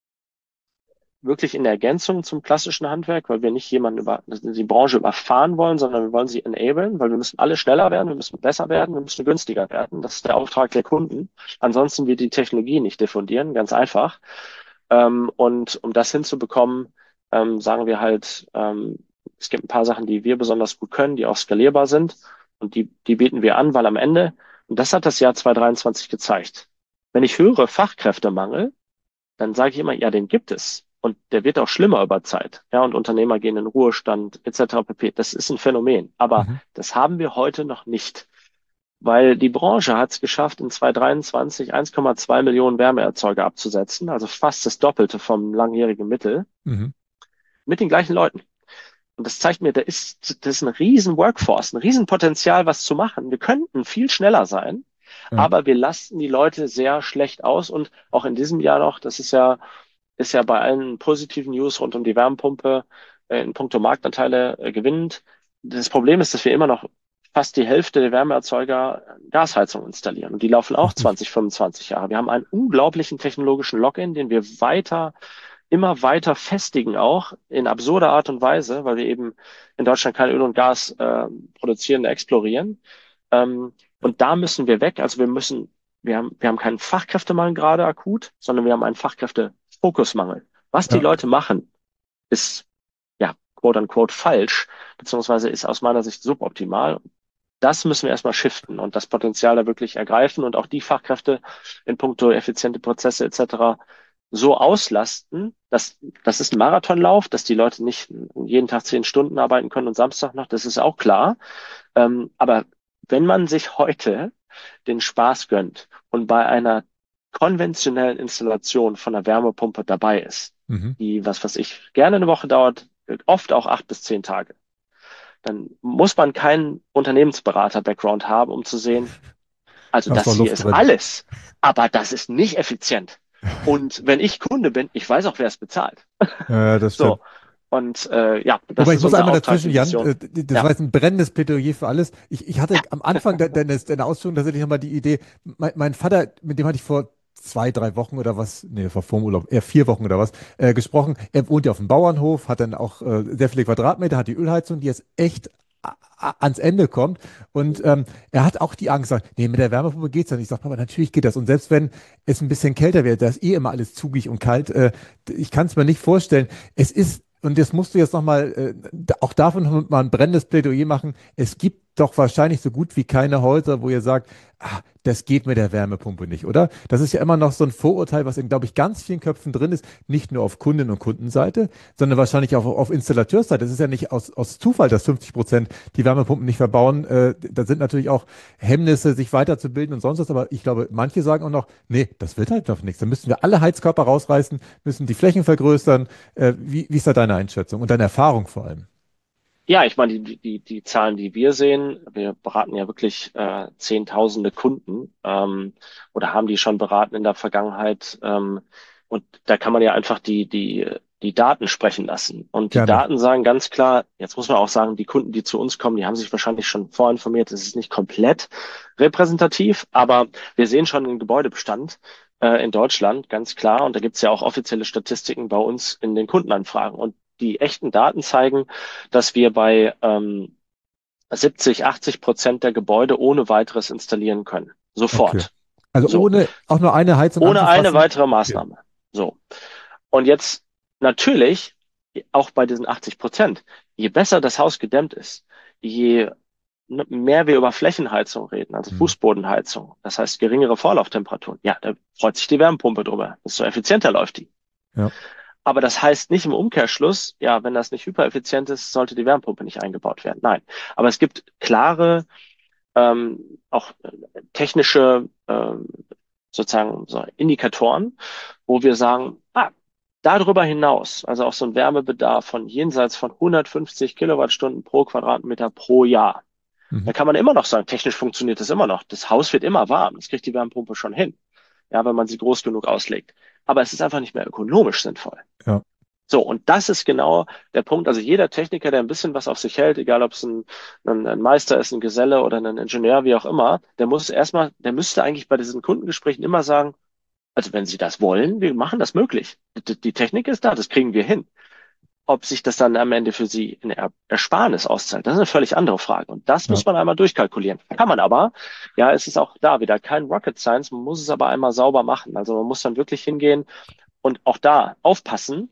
wirklich in Ergänzung zum klassischen Handwerk, weil wir nicht jemanden über die Branche überfahren wollen, sondern wir wollen sie enablen, weil wir müssen alle schneller werden, wir müssen besser werden, wir müssen günstiger werden. Das ist der Auftrag der Kunden. Ansonsten wird die Technologie nicht diffundieren, ganz einfach. Ähm, und um das hinzubekommen, ähm, sagen wir halt, ähm, es gibt ein paar Sachen, die wir besonders gut können, die auch skalierbar sind. Und die, die bieten wir an, weil am Ende, und das hat das Jahr zwanzig dreiundzwanzig gezeigt, wenn ich höre Fachkräftemangel, dann sage ich immer, ja, den gibt es. Und der wird auch schlimmer über Zeit. Ja, und Unternehmer gehen in Ruhestand, et cetera pp. Das ist ein Phänomen. Aber Mhm. das haben wir heute noch nicht. Weil die Branche hat es geschafft, in zwanzig dreiundzwanzig eins Komma zwei Millionen Wärmeerzeuger abzusetzen, also fast das Doppelte vom langjährigen Mittel, Mhm. mit den gleichen Leuten. Und das zeigt mir, da ist, das ist ein riesen Workforce, ein riesen Potenzial, was zu machen. Wir könnten viel schneller sein, Ja. aber wir lasten die Leute sehr schlecht aus. Und auch in diesem Jahr noch, das ist ja, ist ja bei allen positiven News rund um die Wärmepumpe äh, in puncto Marktanteile äh, gewinnend. Das Problem ist, dass wir immer noch fast die Hälfte der Wärmeerzeuger Gasheizung installieren. Und die laufen auch Richtig. zwanzig, fünfundzwanzig Jahre. Wir haben einen unglaublichen technologischen Lock-in, den wir weiter immer weiter festigen, auch in absurder Art und Weise, weil wir eben in Deutschland kein Öl und Gas äh, produzieren, explorieren. Ähm, und da müssen wir weg. Also wir müssen, wir haben, wir haben keinen Fachkräftemangel gerade akut, sondern wir haben einen Fachkräftefokusmangel. Was die Ja. Leute machen, ist ja quote unquote falsch, beziehungsweise ist aus meiner Sicht suboptimal. Das müssen wir erstmal shiften und das Potenzial da wirklich ergreifen und auch die Fachkräfte in puncto effiziente Prozesse et cetera so auslasten, dass das ist ein Marathonlauf, dass die Leute nicht jeden Tag zehn Stunden arbeiten können und Samstag noch, das ist auch klar. Ähm, aber wenn man sich heute den Spaß gönnt und bei einer konventionellen Installation von einer Wärmepumpe dabei ist, Mhm. die, was weiß ich, gerne eine Woche dauert, oft auch acht bis zehn Tage, dann muss man keinen Unternehmensberater-Background haben, um zu sehen, also Da ist das noch hier Luft ist drin. alles, aber das ist nicht effizient. Und wenn ich Kunde bin, ich weiß auch, wer es bezahlt. Ja, das So, stimmt. und äh, ja, das Wobei ich ist muss unser einmal Auftrag, dazwischen, die Jan, Vision. äh, das Ja, war jetzt ein brennendes Plädoyer für alles. Ich, ich hatte am Anfang de deines, deiner Ausführung tatsächlich nochmal die Idee, mein, mein Vater, mit dem hatte ich vor zwei, drei Wochen oder was, nee, das war vor dem Urlaub, eher vier Wochen oder was, äh, gesprochen. Er wohnt ja auf dem Bauernhof, hat dann auch äh, sehr viele Quadratmeter, hat die Ölheizung, die jetzt echt a- a- ans Ende kommt. Und ähm, er hat auch die Angst, sagt, nee, mit der Wärmepumpe geht's ja nicht. Ich sage, aber natürlich geht das. Und selbst wenn es ein bisschen kälter wird, da ist eh immer alles zugig und kalt. Äh, ich kann es mir nicht vorstellen. Es ist, und das musst du jetzt nochmal, äh, da- auch davon noch mal ein brennendes Plädoyer machen. Es gibt doch wahrscheinlich so gut wie keine Häuser, wo ihr sagt, ah, das geht mit der Wärmepumpe nicht, oder? Das ist ja immer noch so ein Vorurteil, was in, glaube ich, ganz vielen Köpfen drin ist, nicht nur auf Kunden- und Kundenseite, sondern wahrscheinlich auch auf Installateursseite. Es ist ja nicht aus, aus Zufall, dass fünfzig Prozent die Wärmepumpen nicht verbauen. Äh, da sind natürlich auch Hemmnisse, sich weiterzubilden und sonst was, aber ich glaube, manche sagen auch noch, nee, das wird halt noch nichts. Da müssen wir alle Heizkörper rausreißen, müssen die Flächen vergrößern. Äh, wie, wie ist da deine Einschätzung und deine Erfahrung vor allem? Ja, ich meine, die, die, die Zahlen, die wir sehen, wir beraten ja wirklich äh, Zehntausende Kunden ähm, oder haben die schon beraten in der Vergangenheit. Ähm, und da kann man ja einfach die, die, die Daten sprechen lassen. Und die Gerne. Daten sagen ganz klar, jetzt muss man auch sagen, die Kunden, die zu uns kommen, die haben sich wahrscheinlich schon vorinformiert. Es ist nicht komplett repräsentativ, aber wir sehen schon den Gebäudebestand äh, in Deutschland, ganz klar. Und da gibt es ja auch offizielle Statistiken bei uns in den Kundenanfragen. Und die echten Daten zeigen, dass wir bei ähm, siebzig, achtzig Prozent der Gebäude ohne weiteres installieren können. Okay. Sofort. Also So. ohne auch nur eine Heizung Ohne eine anzufassen. weitere Okay. Maßnahme. So. Und jetzt natürlich, auch bei diesen achtzig Prozent, je besser das Haus gedämmt ist, je mehr wir über Flächenheizung reden, also Hm. Fußbodenheizung, das heißt geringere Vorlauftemperaturen, ja, da freut sich die Wärmepumpe drüber. Desto effizienter läuft die. Ja. Aber das heißt nicht im Umkehrschluss, ja, wenn das nicht hypereffizient ist, sollte die Wärmepumpe nicht eingebaut werden. Nein. Aber es gibt klare, ähm, auch äh, technische, ähm, sozusagen so Indikatoren, wo wir sagen, ah, darüber hinaus, also auch so ein Wärmebedarf von jenseits von hundertfünfzig Kilowattstunden pro Quadratmeter pro Jahr. Da Mhm. kann man immer noch sagen, technisch funktioniert das immer noch. Das Haus wird immer warm. Das kriegt die Wärmepumpe schon hin. Ja, wenn man sie groß genug auslegt. Aber es ist einfach nicht mehr ökonomisch sinnvoll. Ja. So, und das ist genau der Punkt. Also jeder Techniker, der ein bisschen was auf sich hält, egal ob es ein, ein, ein Meister ist, ein Geselle oder ein Ingenieur, wie auch immer, der muss erstmal, der müsste eigentlich bei diesen Kundengesprächen immer sagen, also wenn Sie das wollen, wir machen das möglich. Die, die Technik ist da, das kriegen wir hin. Ob sich das dann am Ende für Sie in Er- Ersparnis auszahlt, das ist eine völlig andere Frage. Und das Ja. muss man einmal durchkalkulieren. Kann man aber. Ja, es ist auch da wieder kein Rocket Science. Man muss es aber einmal sauber machen. Also man muss dann wirklich hingehen und auch da aufpassen.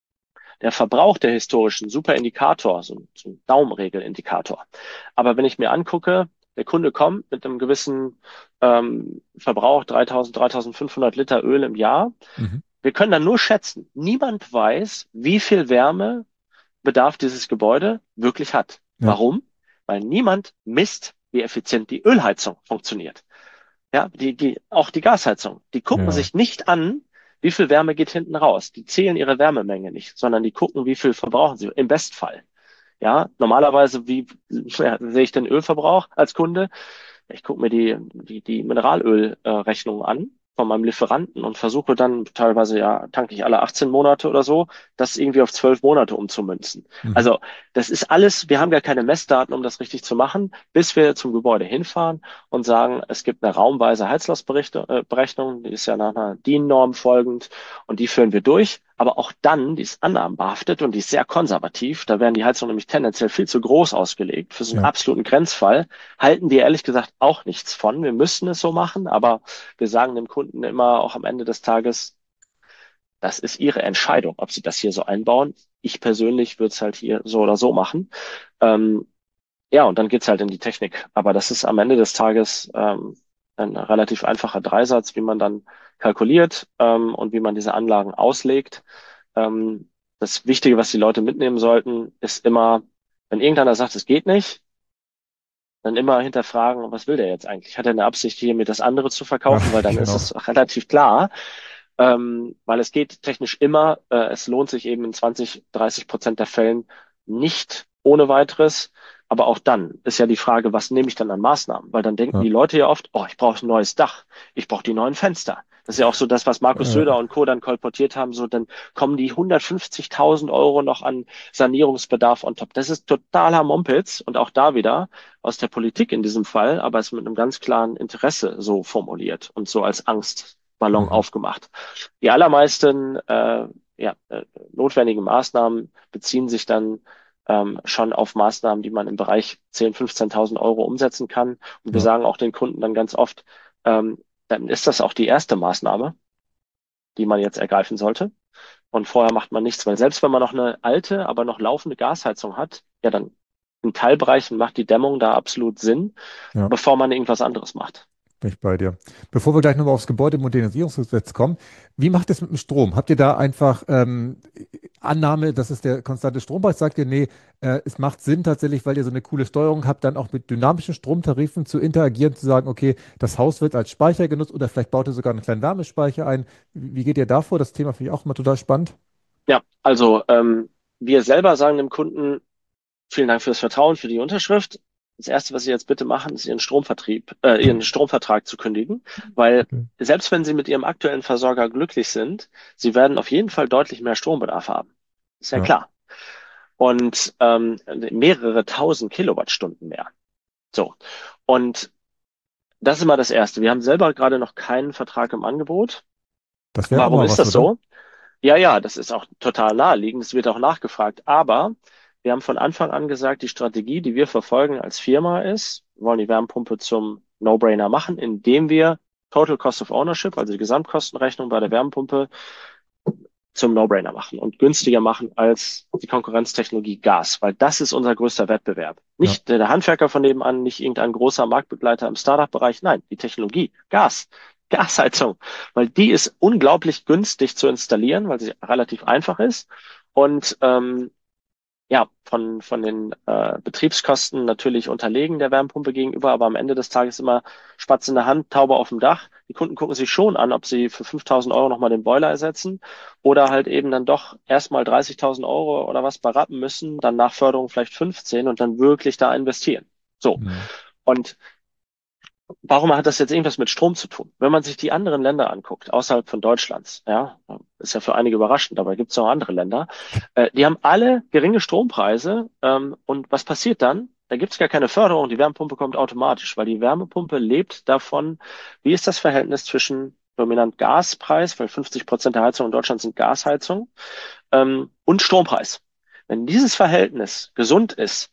Der Verbrauch der historischen super Indikator, so, ein- so ein Daumenregelindikator. Aber wenn ich mir angucke, der Kunde kommt mit einem gewissen ähm, Verbrauch, dreitausend, dreitausendfünfhundert Liter Öl im Jahr. Mhm. Wir können dann nur schätzen. Niemand weiß, wie viel Wärmebedarf dieses Gebäude wirklich hat. Ja. Warum? Weil niemand misst, wie effizient die Ölheizung funktioniert. Ja, die, die, auch die Gasheizung, die gucken Ja. sich nicht an, wie viel Wärme geht hinten raus. Die zählen ihre Wärmemenge nicht, sondern die gucken, wie viel verbrauchen sie im Bestfall. Ja, normalerweise, wie ja, sehe ich den Ölverbrauch als Kunde? Ich gucke mir die, die, die Mineralölrechnung an von meinem Lieferanten und versuche dann teilweise, ja, tanke ich alle achtzehn Monate oder so, das irgendwie auf zwölf Monate umzumünzen. Mhm. Also das ist alles, wir haben gar keine Messdaten, um das richtig zu machen, bis wir zum Gebäude hinfahren und sagen, es gibt eine raumweise Heizlastberechnung, die ist ja nach einer D I N-Norm folgend und die führen wir durch. Aber auch dann, die ist annahmenbehaftet und die ist sehr konservativ. Da werden die Heizungen nämlich tendenziell viel zu groß ausgelegt. Für so einen Ja. absoluten Grenzfall halten wir ehrlich gesagt auch nichts von. Wir müssen es so machen, aber wir sagen dem Kunden immer auch am Ende des Tages, das ist ihre Entscheidung, ob sie das hier so einbauen. Ich persönlich würde es halt hier so oder so machen. Ähm, ja, und dann geht's halt in die Technik. Aber das ist am Ende des Tages ähm, ein relativ einfacher Dreisatz, wie man dann kalkuliert ähm, und wie man diese Anlagen auslegt. Ähm, das Wichtige, was die Leute mitnehmen sollten, ist immer, wenn irgendeiner sagt, es geht nicht, dann immer hinterfragen, was will der jetzt eigentlich? Hat er eine Absicht, hier mir das andere zu Ja. verkaufen? Weil dann ist Genau. es relativ klar, ähm, weil es geht technisch immer, äh, es lohnt sich eben in zwanzig, dreißig Prozent der Fällen nicht ohne weiteres. Aber auch dann ist ja die Frage, was nehme ich dann an Maßnahmen? Weil dann denken Ja. die Leute ja oft, oh, ich brauche ein neues Dach, ich brauche die neuen Fenster. Das ist ja auch so das, was Markus Äh, Söder und Co. dann kolportiert haben. So, dann kommen die hundertfünfzigtausend Euro noch an Sanierungsbedarf on top. Das ist totaler Mumpitz und auch da wieder aus der Politik in diesem Fall, aber es mit einem ganz klaren Interesse so formuliert und so als Angst Ballon Mhm. aufgemacht. Die allermeisten äh, ja, äh, notwendigen Maßnahmen beziehen sich dann ähm, schon auf Maßnahmen, die man im Bereich zehntausend, fünfzehntausend Euro umsetzen kann. Und wir Ja. sagen auch den Kunden dann ganz oft, ähm, dann ist das auch die erste Maßnahme, die man jetzt ergreifen sollte. Und vorher macht man nichts, weil selbst wenn man noch eine alte, aber noch laufende Gasheizung hat, ja, dann in Teilbereichen macht die Dämmung da absolut Sinn, Ja. bevor man irgendwas anderes macht. Bin ich bei dir. Bevor wir gleich nochmal aufs Gebäudemodernisierungsgesetz kommen, wie macht es mit dem Strom? Habt ihr da einfach ähm, Annahme, dass es der konstante Strompreis? Sagt ihr, nee, äh, es macht Sinn tatsächlich, weil ihr so eine coole Steuerung habt, dann auch mit dynamischen Stromtarifen zu interagieren, zu sagen, okay, das Haus wird als Speicher genutzt oder vielleicht baut ihr sogar einen kleinen Wärmespeicher ein. Wie, wie geht ihr da vor? Das Thema finde ich auch immer total spannend. Ja, also ähm, wir selber sagen dem Kunden, vielen Dank fürs Vertrauen, für die Unterschrift. Das Erste, was Sie jetzt bitte machen, ist Ihren Stromvertrieb, äh, Ihren Stromvertrag zu kündigen, weil Okay. selbst wenn Sie mit Ihrem aktuellen Versorger glücklich sind, Sie werden auf jeden Fall deutlich mehr Strombedarf haben. Ist ja Ja, klar. Und ähm, mehrere tausend Kilowattstunden mehr. So. Und das ist immer das Erste. Wir haben selber gerade noch keinen Vertrag im Angebot. das wäre auch Warum mal ist was, das oder? so? Ja, ja, das ist auch total naheliegend. Es wird auch nachgefragt. Aber wir haben von Anfang an gesagt, die Strategie, die wir verfolgen als Firma ist, wir wollen die Wärmepumpe zum No-Brainer machen, indem wir Total Cost of Ownership, also die Gesamtkostenrechnung bei der Wärmepumpe, zum No-Brainer machen und günstiger machen als die Konkurrenztechnologie Gas, weil das ist unser größter Wettbewerb. Ja. Nicht der Handwerker von nebenan, nicht irgendein großer Marktbegleiter im Startup-Bereich, nein, die Technologie Gas. Gasheizung, weil die ist unglaublich günstig zu installieren, weil sie relativ einfach ist und ähm, ja, von, von den äh, Betriebskosten natürlich unterlegen der Wärmepumpe gegenüber, aber am Ende des Tages immer Spatz in der Hand, Taube auf dem Dach. Die Kunden gucken sich schon an, ob sie für fünftausend Euro nochmal den Boiler ersetzen oder halt eben dann doch erstmal dreißigtausend Euro oder was berappen müssen, dann nach Förderung vielleicht fünfzehn und dann wirklich da investieren. So. Hm. Und warum hat das jetzt irgendwas mit Strom zu tun? Wenn man sich die anderen Länder anguckt, außerhalb von Deutschlands, ja, ist ja für einige überraschend, aber gibt es auch andere Länder, äh, die haben alle geringe Strompreise. Ähm, und was passiert dann? Da gibt es gar keine Förderung, die Wärmepumpe kommt automatisch, weil die Wärmepumpe lebt davon, wie ist das Verhältnis zwischen dominant Gaspreis, weil fünfzig Prozent der Heizungen in Deutschland sind Gasheizungen, ähm, und Strompreis. Wenn dieses Verhältnis gesund ist,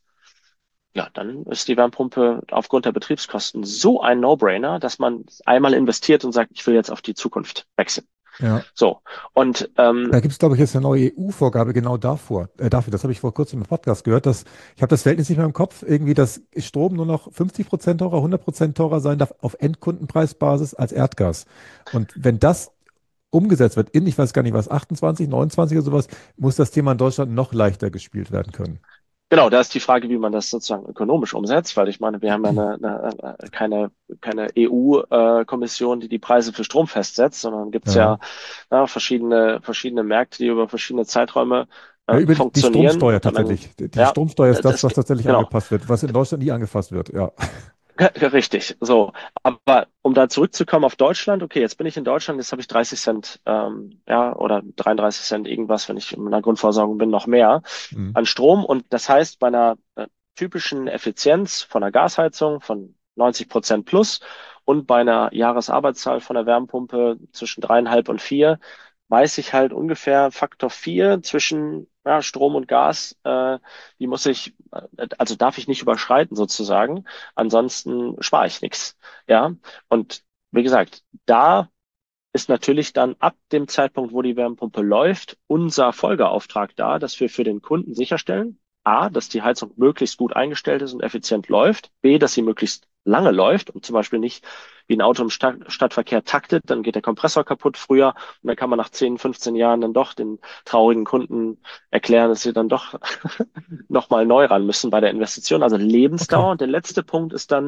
ja, dann ist die Wärmepumpe aufgrund der Betriebskosten so ein No-Brainer, dass man einmal investiert und sagt, ich will jetzt auf die Zukunft wechseln. Ja. So. Und ähm, Da gibt es, glaube ich, jetzt eine neue E U-Vorgabe genau davor, äh, dafür. Das habe ich vor kurzem im Podcast gehört. Dass, ich habe das Verhältnis nicht mehr im Kopf, irgendwie, dass Strom nur noch fünfzig Prozent teurer, hundert Prozent teurer sein darf auf Endkundenpreisbasis als Erdgas. Und wenn das umgesetzt wird in, ich weiß gar nicht was, achtundzwanzig, neunundzwanzig oder sowas, muss das Thema in Deutschland noch leichter gespielt werden können. genau, da ist die Frage, wie man das sozusagen ökonomisch umsetzt, weil ich meine, wir haben ja eine, eine, äh, keine, keine E U-Kommission, die die Preise für Strom festsetzt, sondern gibt es Ja. ja, ja verschiedene, verschiedene Märkte, die über verschiedene Zeiträume Ja, äh, über die, die funktionieren. Stromsteuer Und dann, tatsächlich. Die die ja, Stromsteuer ist das, das, was tatsächlich genau. angepasst wird, was in Deutschland nie angefasst wird. Ja. Ja, richtig, so. Aber um da zurückzukommen auf Deutschland, okay, jetzt bin ich in Deutschland, jetzt habe ich dreißig Cent, ähm, ja, oder dreiunddreißig Cent irgendwas, wenn ich in einer Grundversorgung bin, noch mehr Hm. an Strom. Und das heißt, bei einer äh, typischen Effizienz von einer Gasheizung von neunzig Prozent plus und bei einer Jahresarbeitszahl von der Wärmepumpe zwischen dreieinhalb und vier, weiß ich halt ungefähr Faktor vier zwischen ja, Strom und Gas, äh, die muss ich, äh, also darf ich nicht überschreiten sozusagen. Ansonsten spare ich nichts. Ja, und wie gesagt, da ist natürlich dann ab dem Zeitpunkt, wo die Wärmepumpe läuft, unser Folgeauftrag da, dass wir für den Kunden sicherstellen, A, dass die Heizung möglichst gut eingestellt ist und effizient läuft, B, dass sie möglichst lange läuft und zum Beispiel nicht wie ein Auto im Stadt Stadtverkehr taktet, dann geht der Kompressor kaputt früher und dann kann man nach zehn, fünfzehn Jahren dann doch den traurigen Kunden erklären, dass sie dann doch nochmal neu ran müssen bei der Investition, also Okay. Lebensdauer. Und der letzte Punkt ist dann,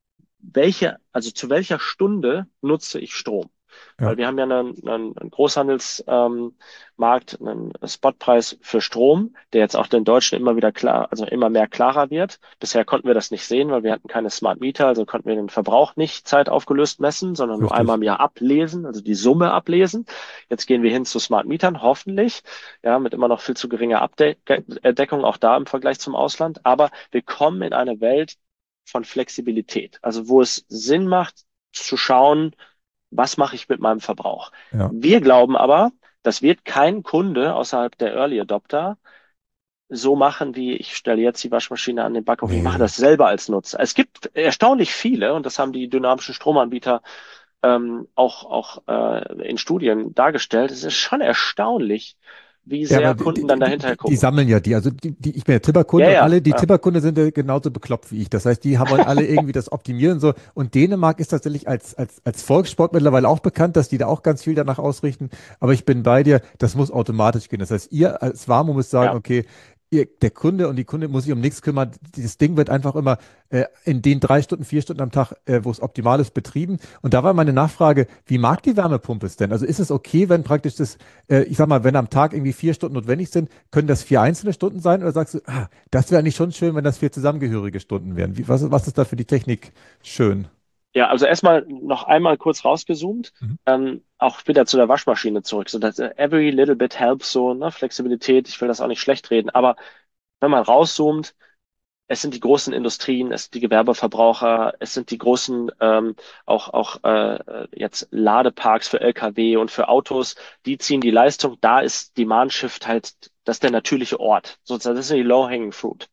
welche, also zu welcher Stunde nutze ich Strom? Weil Ja. wir haben ja einen, einen, einen Großhandelsmarkt, ähm, Markt, einen Spotpreis für Strom, der jetzt auch den Deutschen immer wieder klar, also immer mehr klarer wird. Bisher konnten wir das nicht sehen, weil wir hatten keine Smart Meter, also konnten wir den Verbrauch nicht zeitaufgelöst messen, sondern nur einmal Richtig. im Jahr ablesen, also die Summe ablesen. Jetzt gehen wir hin zu Smart Metern, hoffentlich, ja, mit immer noch viel zu geringer Abdeckung, auch da im Vergleich zum Ausland. Aber wir kommen in eine Welt von Flexibilität, also wo es Sinn macht, zu schauen, Was mache ich mit meinem Verbrauch? Ja. Wir glauben aber, das wird kein Kunde außerhalb der Early Adopter so machen, wie ich stelle jetzt die Waschmaschine an den Backofen. Ich mache Nee. das selber als Nutzer. Es gibt erstaunlich viele, und das haben die dynamischen Stromanbieter ähm, auch, auch äh, in Studien dargestellt. Es ist schon erstaunlich, wie Ja, aber sehr die, Kunden dann die, die, dahinter die die gucken. sammeln ja die. Also die, die, ich bin ja Ja, Tipperkunde und ja, alle, die ja, Tipperkunde sind ja genauso bekloppt wie ich. Das heißt, die haben wollen alle irgendwie das optimieren und so. Und Dänemark ist tatsächlich als, als, als Volkssport mittlerweile auch bekannt, dass die da auch ganz viel danach ausrichten. Aber ich bin bei dir, das muss automatisch gehen. Das heißt, ihr als Warmo müsst sagen, ja. okay, ihr, der Kunde und die Kunde muss sich um nichts kümmern. Dieses Ding wird einfach immer äh, in den drei Stunden, vier Stunden am Tag, äh, wo es optimal ist, betrieben. Und da war meine Nachfrage, wie mag die Wärmepumpe es denn? Also ist es okay, wenn praktisch das äh, ich sag mal, wenn am Tag irgendwie vier Stunden notwendig sind, können das vier einzelne Stunden sein oder sagst du, ah, das wäre eigentlich schon schön, wenn das vier zusammengehörige Stunden wären? Wie, was, was ist da für die Technik schön? Ja, also erstmal noch einmal kurz rausgezoomt, Mhm. ähm, auch wieder zu der Waschmaschine zurück. So, dass, äh, every little bit helps, so, ne, Flexibilität, ich will das auch nicht schlecht reden, aber wenn man rauszoomt, es sind die großen Industrien, es sind die Gewerbeverbraucher, es sind die großen ähm, auch auch äh, jetzt Ladeparks für L K W und für Autos, die ziehen die Leistung. Da ist Demand Shift halt, das ist der natürliche Ort. Sozusagen, das ist die Low-Hanging Fruit.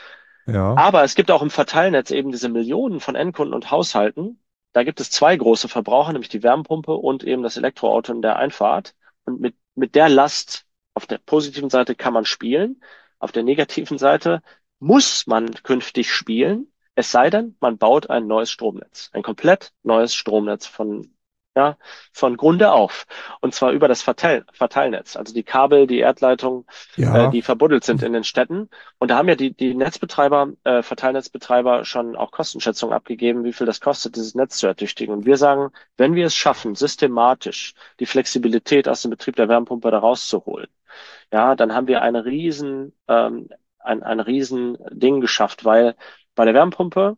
Ja, Aber es gibt auch im Verteilnetz eben diese Millionen von Endkunden und Haushalten. Da gibt es zwei große Verbraucher, nämlich die Wärmepumpe und eben das Elektroauto in der Einfahrt. Und mit, mit der Last auf der positiven Seite kann man spielen. Auf der negativen Seite muss man künftig spielen. Es sei denn, man baut ein neues Stromnetz, ein komplett neues Stromnetz von, ja, von Grunde auf. Und zwar über das Verteil Verteilnetz, also die Kabel, die Erdleitungen, äh, ja, die verbuddelt sind in den Städten. Und da haben ja die, die Netzbetreiber, äh, Verteilnetzbetreiber schon auch Kostenschätzungen abgegeben, wie viel das kostet, dieses Netz zu ertüchtigen. Und wir sagen, wenn wir es schaffen, systematisch die Flexibilität aus dem Betrieb der Wärmepumpe da rauszuholen, ja, dann haben wir eine riesen, ähm, ein, ein riesen Ding geschafft, weil bei der Wärmepumpe,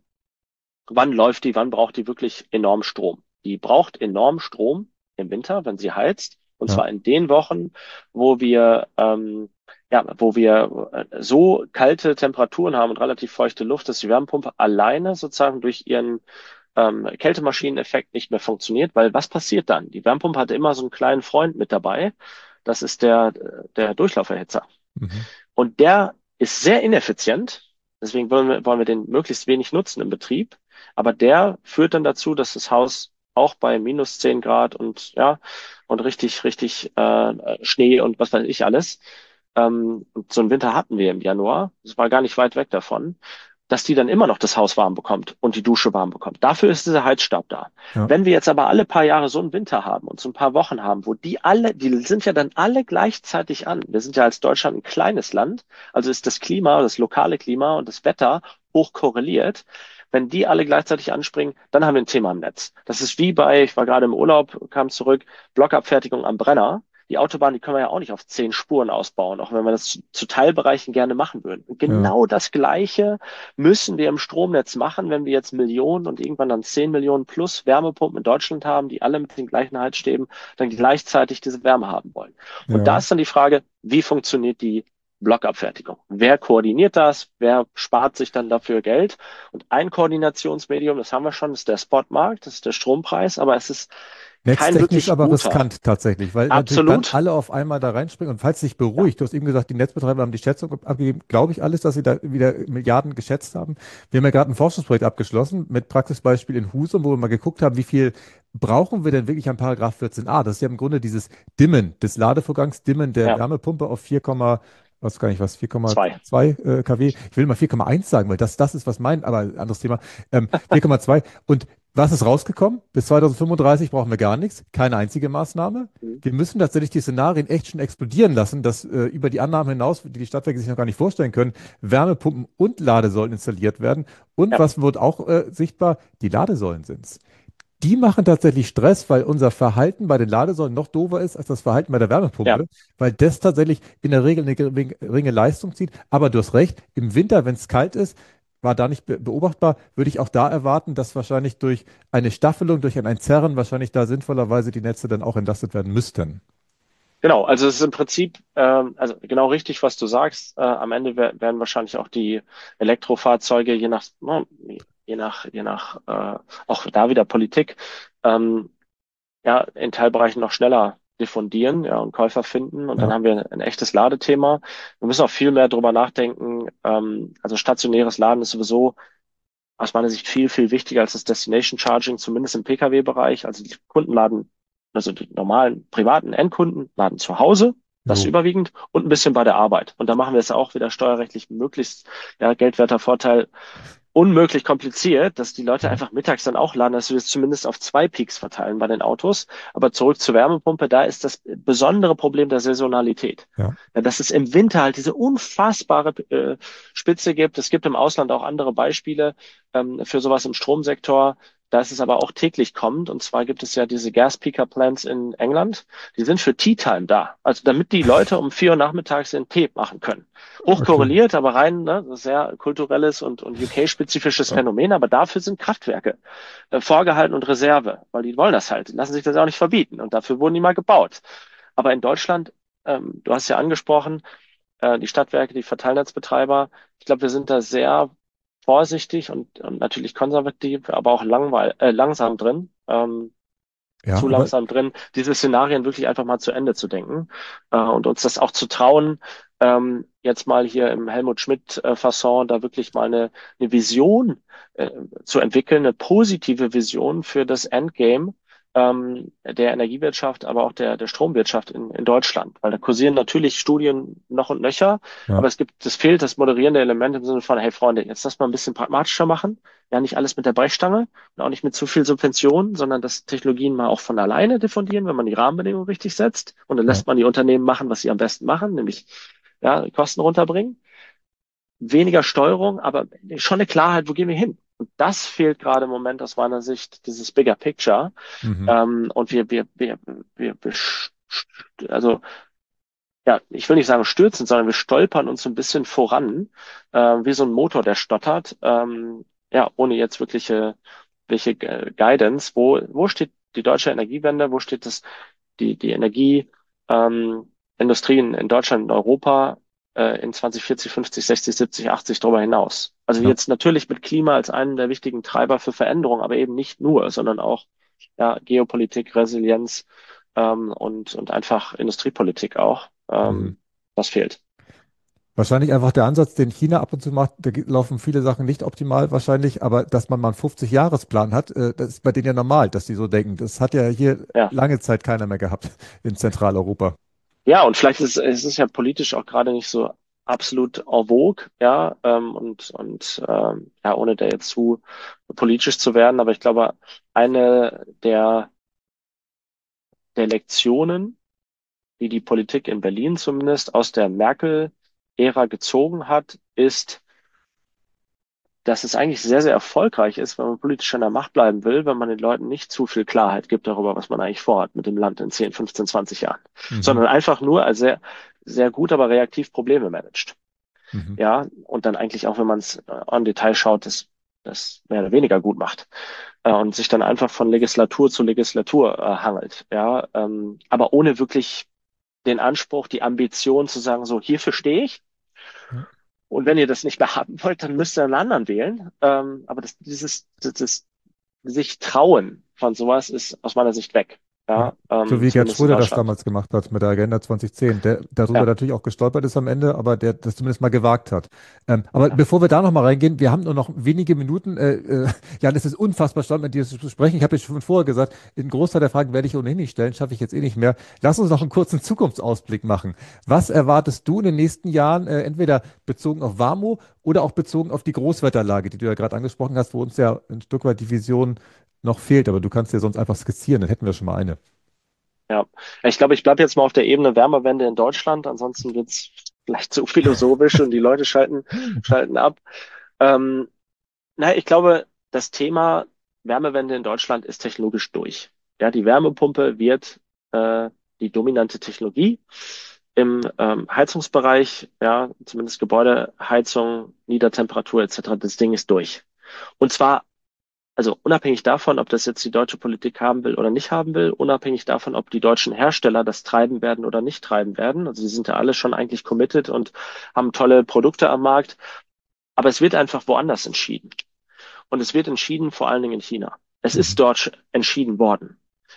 wann läuft die, wann braucht die wirklich enorm Strom? Die braucht enorm Strom im Winter, wenn sie heizt. Und ja, zwar in den Wochen, wo wir, ähm, ja, wo wir äh, so kalte Temperaturen haben und relativ feuchte Luft, dass die Wärmepumpe alleine sozusagen durch ihren ähm, Kältemaschineneffekt nicht mehr funktioniert. Weil was passiert dann? Die Wärmepumpe hatte immer so einen kleinen Freund mit dabei. Das ist der, der Durchlauferhitzer. mhm. Und der ist sehr ineffizient. Deswegen wollen wir, wollen wir den möglichst wenig nutzen im Betrieb. Aber der führt dann dazu, dass das Haus auch bei minus zehn Grad und ja, und richtig, richtig äh, Schnee und was weiß ich alles. Ähm, und so einen Winter hatten wir im Januar. Das war gar nicht weit weg davon, dass die dann immer noch das Haus warm bekommt und die Dusche warm bekommt. Dafür ist dieser Heizstab da. Ja, Wenn wir jetzt aber alle paar Jahre so einen Winter haben und so ein paar Wochen haben, wo die alle, die sind ja dann alle gleichzeitig an. Wir sind ja als Deutschland ein kleines Land, also ist das Klima, das lokale Klima und das Wetter hoch korreliert. Wenn die alle gleichzeitig anspringen, dann haben wir ein Thema im Netz. Das ist wie bei, ich war gerade im Urlaub, kam zurück, Blockabfertigung am Brenner. Die Autobahn, die können wir ja auch nicht auf zehn Spuren ausbauen, auch wenn wir das zu, zu Teilbereichen gerne machen würden. Und ja, genau das Gleiche müssen wir im Stromnetz machen, wenn wir jetzt Millionen und irgendwann dann zehn Millionen plus Wärmepumpen in Deutschland haben, die alle mit den gleichen Heizstäben dann gleichzeitig diese Wärme haben wollen. Und da ja. ist dann die Frage, wie funktioniert die Blockabfertigung? Wer koordiniert das? Wer spart sich dann dafür Geld? Und ein Koordinationsmedium, das haben wir schon, ist der Spotmarkt, das ist der Strompreis, aber es ist kein Netztechnisch wirklich aber guter. riskant tatsächlich, weil natürlich dann Absolut. alle auf einmal da reinspringen und falls sich Ja. beruhigt, du hast eben gesagt, die Netzbetreiber haben die Schätzung abgegeben, glaube ich alles, dass sie da wieder Milliarden geschätzt haben. Wir haben ja gerade ein Forschungsprojekt abgeschlossen mit Praxisbeispiel in Husum, wo wir mal geguckt haben, wie viel brauchen wir denn wirklich an Paragraph vierzehn a? Das ist ja im Grunde dieses Dimmen des Ladevorgangs, Dimmen der Ja, Wärmepumpe auf vier, was gar nicht was, zwei. vier Komma zwei äh, kW. Ich will mal vier Komma eins sagen, weil das, das ist was mein, aber anderes Thema. Ähm, vier Komma zwei. Und was ist rausgekommen? Bis zweitausendfünfunddreißig brauchen wir gar nichts, keine einzige Maßnahme. Mhm. Wir müssen tatsächlich die Szenarien echt schon explodieren lassen, dass äh, über die Annahmen hinaus, die die Stadtwerke sich noch gar nicht vorstellen können, Wärmepumpen und Ladesäulen installiert werden. Und Ja, was wird auch äh, sichtbar? Die Ladesäulen sind's. Die machen tatsächlich Stress, weil unser Verhalten bei den Ladesäulen noch doofer ist als das Verhalten bei der ja. Wärmepumpe, weil das tatsächlich in der Regel eine geringe Leistung zieht. Aber du hast recht, im Winter, wenn es kalt ist, war da nicht be beobachtbar, würde ich auch da erwarten, dass wahrscheinlich durch eine Staffelung, durch ein Entzerren wahrscheinlich da sinnvollerweise die Netze dann auch entlastet werden müssten. Genau, also es ist im Prinzip, ähm, also genau richtig, was du sagst. Äh, am Ende wer- werden wahrscheinlich auch die Elektrofahrzeuge, je nach, ne, je nach, je nach, äh, auch da wieder Politik, ähm, ja, in Teilbereichen noch schneller diffundieren, ja, und Käufer finden. Und dann Ja. haben wir ein echtes Ladethema. Wir müssen auch viel mehr drüber nachdenken. Ähm, also stationäres Laden ist sowieso aus meiner Sicht viel, viel wichtiger als das Destination Charging, zumindest im Pkw-Bereich. Also die Kunden laden, also die normalen privaten Endkunden laden zu Hause, das Jo. überwiegend, und ein bisschen bei der Arbeit. Und da machen wir es auch wieder steuerrechtlich möglichst, ja, geldwerter Vorteil unmöglich kompliziert, dass die Leute Mhm. einfach mittags dann auch laden, dass wir es zumindest auf zwei Peaks verteilen bei den Autos. Aber zurück zur Wärmepumpe, da ist das besondere Problem der Saisonalität. Ja. Ja, dass es im Winter halt diese unfassbare äh, Spitze gibt. Es gibt im Ausland auch andere Beispiele ähm, für sowas im Stromsektor. Da ist es aber auch täglich kommt. Und zwar gibt es ja diese Gas Peaker Plants in England. Die sind für Tea Time da. Also damit die Leute um vier Uhr nachmittags den Tee machen können. Okay. Hochkorreliert, aber rein, ne, sehr kulturelles und, und U K-spezifisches Ja. Phänomen. Aber dafür sind Kraftwerke äh, vorgehalten und Reserve, weil die wollen das halt. Die lassen sich das auch nicht verbieten. Und dafür wurden die mal gebaut. Aber in Deutschland, ähm, du hast ja angesprochen, äh, die Stadtwerke, die Verteilnetzbetreiber, ich glaube, wir sind da sehr vorsichtig und, und natürlich konservativ, aber auch langweil äh, langsam drin. Ähm, Ja, zu aber langsam drin, diese Szenarien wirklich einfach mal zu Ende zu denken äh, und uns das auch zu trauen, ähm, jetzt mal hier im Helmut Schmidt-Fasson da wirklich mal eine, eine Vision äh, zu entwickeln, eine positive Vision für das Endgame ähm, der Energiewirtschaft, aber auch der, der Stromwirtschaft in, in Deutschland. Weil da kursieren natürlich Studien noch und nöcher, ja. aber es gibt, es fehlt das moderierende Element im Sinne von, hey Freunde, jetzt lass mal ein bisschen pragmatischer machen. Ja, nicht alles mit der Brechstange und auch nicht mit zu viel Subventionen, sondern dass Technologien mal auch von alleine diffundieren, wenn man die Rahmenbedingungen richtig setzt. Und dann Ja. lässt man die Unternehmen machen, was sie am besten machen, nämlich ja, Kosten runterbringen. Weniger Steuerung, aber schon eine Klarheit, wo gehen wir hin? Und das fehlt gerade im Moment aus meiner Sicht, dieses Bigger Picture. Mhm. Ähm, und wir, wir, wir, wir, wir, also ja, ich will nicht sagen stürzen, sondern wir stolpern uns so ein bisschen voran, äh, wie so ein Motor, der stottert, ähm, ja, ohne jetzt wirkliche, welche äh, Guidance. Wo, wo steht die deutsche Energiewende? Wo steht das, die, die Energie, ähm, Industrie in, in Deutschland und Europa äh, in zwanzig, vierzig, fünfzig, sechzig, siebzig, achtzig darüber hinaus? Also Ja. jetzt natürlich mit Klima als einem der wichtigen Treiber für Veränderung, aber eben nicht nur, sondern auch ja, Geopolitik, Resilienz ähm, und, und einfach Industriepolitik auch. Mhm. Ähm, das fehlt. Wahrscheinlich einfach der Ansatz, den China ab und zu macht, da ge- laufen viele Sachen nicht optimal wahrscheinlich, aber dass man mal einen fünfzig-Jahres-Plan hat, äh, das ist bei denen ja normal, dass die so denken. Das hat ja hier Ja. lange Zeit keiner mehr gehabt in Zentraleuropa. Ja, und vielleicht ist es ist ja politisch auch gerade nicht so absolut en vogue, ja, ähm, und, und ähm, ja, ohne da jetzt zu politisch zu werden, aber ich glaube, eine der, der Lektionen, die die Politik in Berlin zumindest aus der Merkel-Ära gezogen hat, ist, dass es eigentlich sehr, sehr erfolgreich ist, wenn man politisch an der Macht bleiben will, wenn man den Leuten nicht zu viel Klarheit gibt darüber, was man eigentlich vorhat mit dem Land in zehn, fünfzehn, zwanzig Jahren, Mhm. sondern einfach nur als sehr, sehr gut, aber reaktiv Probleme managt. Mhm. Ja, und dann eigentlich auch, wenn man es an Detail schaut, das, das mehr oder weniger gut macht äh, und sich dann einfach von Legislatur zu Legislatur äh, hangelt. Ja, ähm, aber ohne wirklich den Anspruch, die Ambition zu sagen, so hierfür stehe ich. Ja. Und wenn ihr das nicht mehr haben wollt, dann müsst ihr einen anderen wählen. Ähm, aber das, dieses, das, das sich trauen von sowas ist aus meiner Sicht weg. Ja. Ja, So ähm, wie Gerd zumindest in Schröder das Deutschland. damals gemacht hat mit der Agenda zwanzig zehn, der darüber Ja, natürlich auch gestolpert ist am Ende, aber der das zumindest mal gewagt hat. Ähm, aber ja, bevor wir da nochmal reingehen, wir haben nur noch wenige Minuten. Äh, äh, Jan, es ist unfassbar spannend, mit dir zu sprechen. Ich habe ja schon vorher gesagt, den Großteil der Fragen werde ich ohnehin nicht stellen, schaffe ich jetzt eh nicht mehr. Lass uns noch einen kurzen Zukunftsausblick machen. Was erwartest du in den nächsten Jahren, äh, entweder bezogen auf Warmo oder auch bezogen auf die Großwetterlage, die du ja gerade angesprochen hast, wo uns ja ein Stück weit die Vision noch fehlt, aber du kannst ja sonst einfach skizzieren, dann hätten wir schon mal eine. ja. Ich glaube, ich bleibe jetzt mal auf der Ebene Wärmewende in Deutschland. Ansonsten wird's vielleicht zu philosophisch und die Leute schalten, schalten ab. Ähm, na, ich glaube, das Thema Wärmewende in Deutschland ist technologisch durch. Ja, die Wärmepumpe wird äh, die dominante Technologie im ähm, Heizungsbereich, ja, zumindest Gebäudeheizung, Niedertemperatur et cetera. Das Ding ist durch. Und zwar also unabhängig davon, ob das jetzt die deutsche Politik haben will oder nicht haben will, unabhängig davon, ob die deutschen Hersteller das treiben werden oder nicht treiben werden. Also die sind ja alle schon eigentlich committed und haben tolle Produkte am Markt. Aber es wird einfach woanders entschieden. Und es wird entschieden vor allen Dingen in China. Es ist Mhm. dort entschieden worden.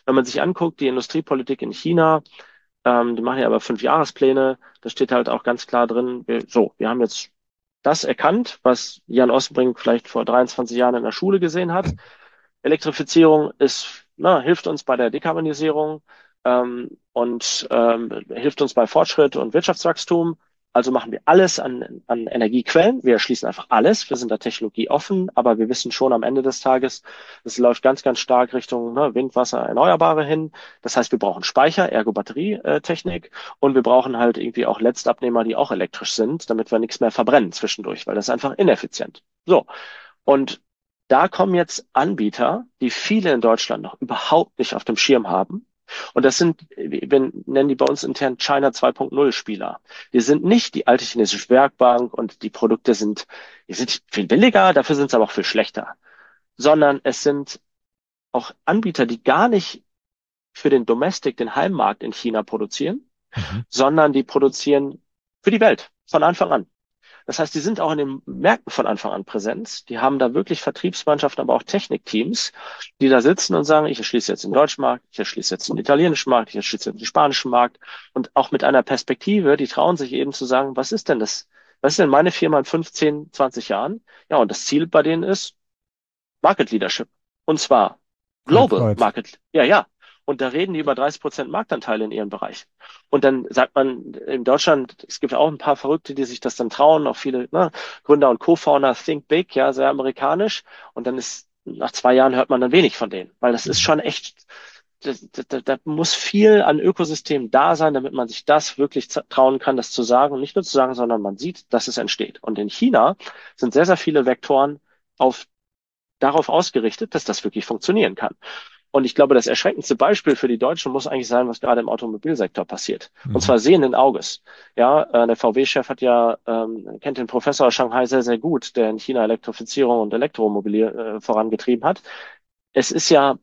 Wenn man sich anguckt, die Industriepolitik in China, ähm, die machen ja aber Fünfjahrespläne, da steht halt auch ganz klar drin, wir, so, wir haben jetzt das erkannt, was Jan Ostenbrink vielleicht vor dreiundzwanzig Jahren in der Schule gesehen hat. Elektrifizierung ist, na, hilft uns bei der Dekarbonisierung ähm, und ähm, hilft uns bei Fortschritt und Wirtschaftswachstum. Also machen wir alles an, an Energiequellen. Wir erschließen einfach alles. Wir sind da technologieoffen, aber wir wissen schon am Ende des Tages, es läuft ganz, ganz stark Richtung ne, Wind, Wasser, Erneuerbare hin. Das heißt, wir brauchen Speicher, ergo Batterietechnik und wir brauchen halt irgendwie auch Letztabnehmer, die auch elektrisch sind, damit wir nichts mehr verbrennen zwischendurch, weil das ist einfach ineffizient. So. Und da kommen jetzt Anbieter, die viele in Deutschland noch überhaupt nicht auf dem Schirm haben. Und das sind, wir nennen die bei uns intern China zwei Punkt null Spieler. Die sind nicht die alte chinesische Werkbank und die Produkte sind, die sind viel billiger, dafür sind sie aber auch viel schlechter. Sondern es sind auch Anbieter, die gar nicht für den Domestic, den Heimmarkt in China produzieren, mhm. sondern die produzieren für die Welt von Anfang an. Das heißt, die sind auch in den Märkten von Anfang an präsent. Die haben da wirklich Vertriebsmannschaften, aber auch Technikteams, die da sitzen und sagen, ich erschließe jetzt den deutschen Markt, ich erschließe jetzt den italienischen Markt, ich erschließe jetzt den spanischen Markt. Und auch mit einer Perspektive, die trauen sich eben zu sagen, was ist denn das? Was ist denn meine Firma in fünfzehn, zwanzig Jahren? Ja, und das Ziel bei denen ist Market Leadership. Und zwar Global Market. Ja, ja. Und da reden die über dreißig Prozent Marktanteile in ihrem Bereich. Und dann sagt man in Deutschland, es gibt auch ein paar Verrückte, die sich das dann trauen, auch viele ne, Gründer und Co-Founder, think big, ja, sehr amerikanisch. Und dann ist, nach zwei Jahren hört man dann wenig von denen, weil das ist schon echt, da, da, da muss viel an Ökosystem da sein, damit man sich das wirklich trauen kann, das zu sagen. Und nicht nur zu sagen, sondern man sieht, dass es entsteht. Und in China sind sehr, sehr viele Vektoren auf, darauf ausgerichtet, dass das wirklich funktionieren kann. Und ich glaube, das erschreckendste Beispiel für die Deutschen muss eigentlich sein, was gerade im Automobilsektor passiert. Mhm. Und zwar sehenden Auges. Ja, äh, der V W-Chef hat ja, ähm, kennt den Professor aus Shanghai sehr, sehr gut, der in China Elektrifizierung und Elektromobil äh, vorangetrieben hat. Es ist ja,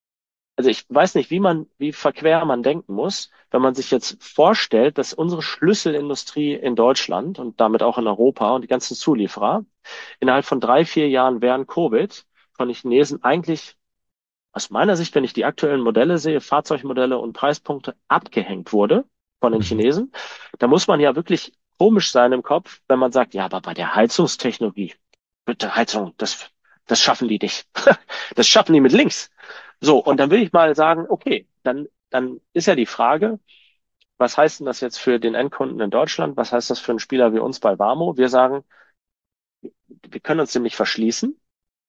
also ich weiß nicht, wie man, wie verquer man denken muss, wenn man sich jetzt vorstellt, dass unsere Schlüsselindustrie in Deutschland und damit auch in Europa und die ganzen Zulieferer innerhalb von drei, vier Jahren während Covid von den Chinesen eigentlich aus meiner Sicht, wenn ich die aktuellen Modelle sehe, Fahrzeugmodelle und Preispunkte abgehängt wurde von den Chinesen, da muss man ja wirklich komisch sein im Kopf, wenn man sagt, ja, aber bei der Heizungstechnologie, bitte Heizung, das, das schaffen die nicht. Das schaffen die mit links. So, und dann will ich mal sagen, okay, dann, dann ist ja die Frage, was heißt denn das jetzt für den Endkunden in Deutschland? Was heißt das für einen Spieler wie uns bei Wamo? Wir sagen, wir können uns dem nicht verschließen.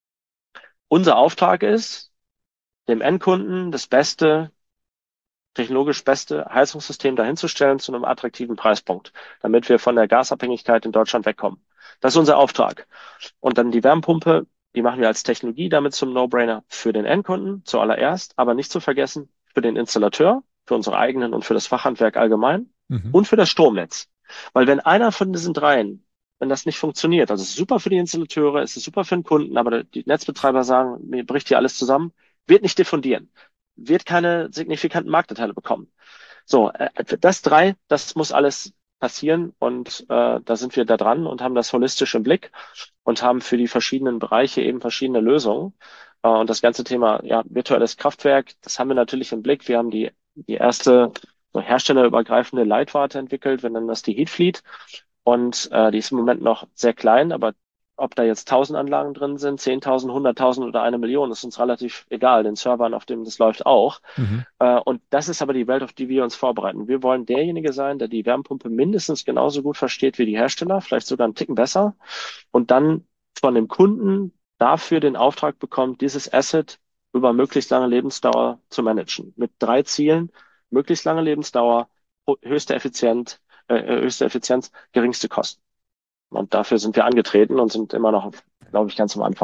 Unser Auftrag ist, dem Endkunden das beste, technologisch beste Heizungssystem dahinzustellen zu einem attraktiven Preispunkt, damit wir von der Gasabhängigkeit in Deutschland wegkommen. Das ist unser Auftrag. Und dann die Wärmepumpe, die machen wir als Technologie damit zum No-Brainer für den Endkunden zuallererst, aber nicht zu vergessen für den Installateur, für unsere eigenen und für das Fachhandwerk allgemein mhm. und für das Stromnetz. Weil wenn einer von diesen dreien, wenn das nicht funktioniert, also es ist super für die Installateure, es ist super für den Kunden, aber die Netzbetreiber sagen, mir bricht hier alles zusammen, wird nicht diffundieren, wird keine signifikanten Marktanteile bekommen. So, äh, das drei, das muss alles passieren und äh, da sind wir da dran und haben das holistisch im Blick und haben für die verschiedenen Bereiche eben verschiedene Lösungen. Äh, und das ganze Thema ja virtuelles Kraftwerk, das haben wir natürlich im Blick. Wir haben die die erste so herstellerübergreifende Leitwarte entwickelt, wir nennen das die Heatfleet und äh, die ist im Moment noch sehr klein, aber ob da jetzt tausend Anlagen drin sind, zehntausend, hunderttausend oder eine Million, ist uns relativ egal. Den Servern, auf dem das läuft, auch. Mhm. Äh, und das ist aber die Welt, auf die wir uns vorbereiten. Wir wollen derjenige sein, der die Wärmepumpe mindestens genauso gut versteht wie die Hersteller, vielleicht sogar einen Ticken besser. Und dann von dem Kunden dafür den Auftrag bekommt, dieses Asset über möglichst lange Lebensdauer zu managen. Mit drei Zielen: möglichst lange Lebensdauer, höchste Effizienz, äh, höchste Effizienz, geringste Kosten. Und dafür sind wir angetreten und sind immer noch, glaube ich, ganz am Anfang.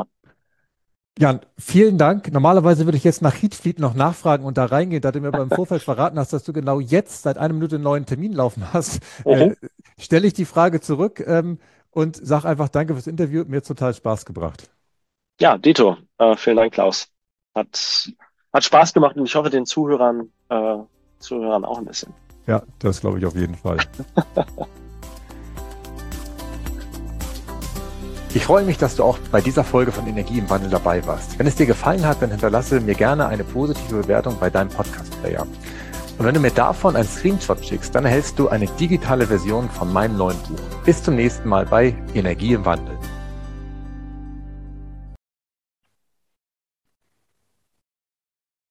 Jan, vielen Dank. Normalerweise würde ich jetzt nach Heatfleet noch nachfragen und da reingehen, da du mir beim Vorfeld verraten hast, dass du genau jetzt seit einer Minute einen neuen Termin laufen hast. Mhm. Äh, stelle ich die Frage zurück ähm, und sag einfach danke fürs Interview. Mir hat total Spaß gebracht. Ja, Dito. Äh, vielen Dank, Klaus. Hat, hat Spaß gemacht und ich hoffe, den Zuhörern, äh, Zuhörern auch ein bisschen. Ja, das glaube ich auf jeden Fall. Ich freue mich, dass du auch bei dieser Folge von Energie im Wandel dabei warst. Wenn es dir gefallen hat, dann hinterlasse mir gerne eine positive Bewertung bei deinem Podcast-Player. Und wenn du mir davon einen Screenshot schickst, dann erhältst du eine digitale Version von meinem neuen Buch. Bis zum nächsten Mal bei Energie im Wandel.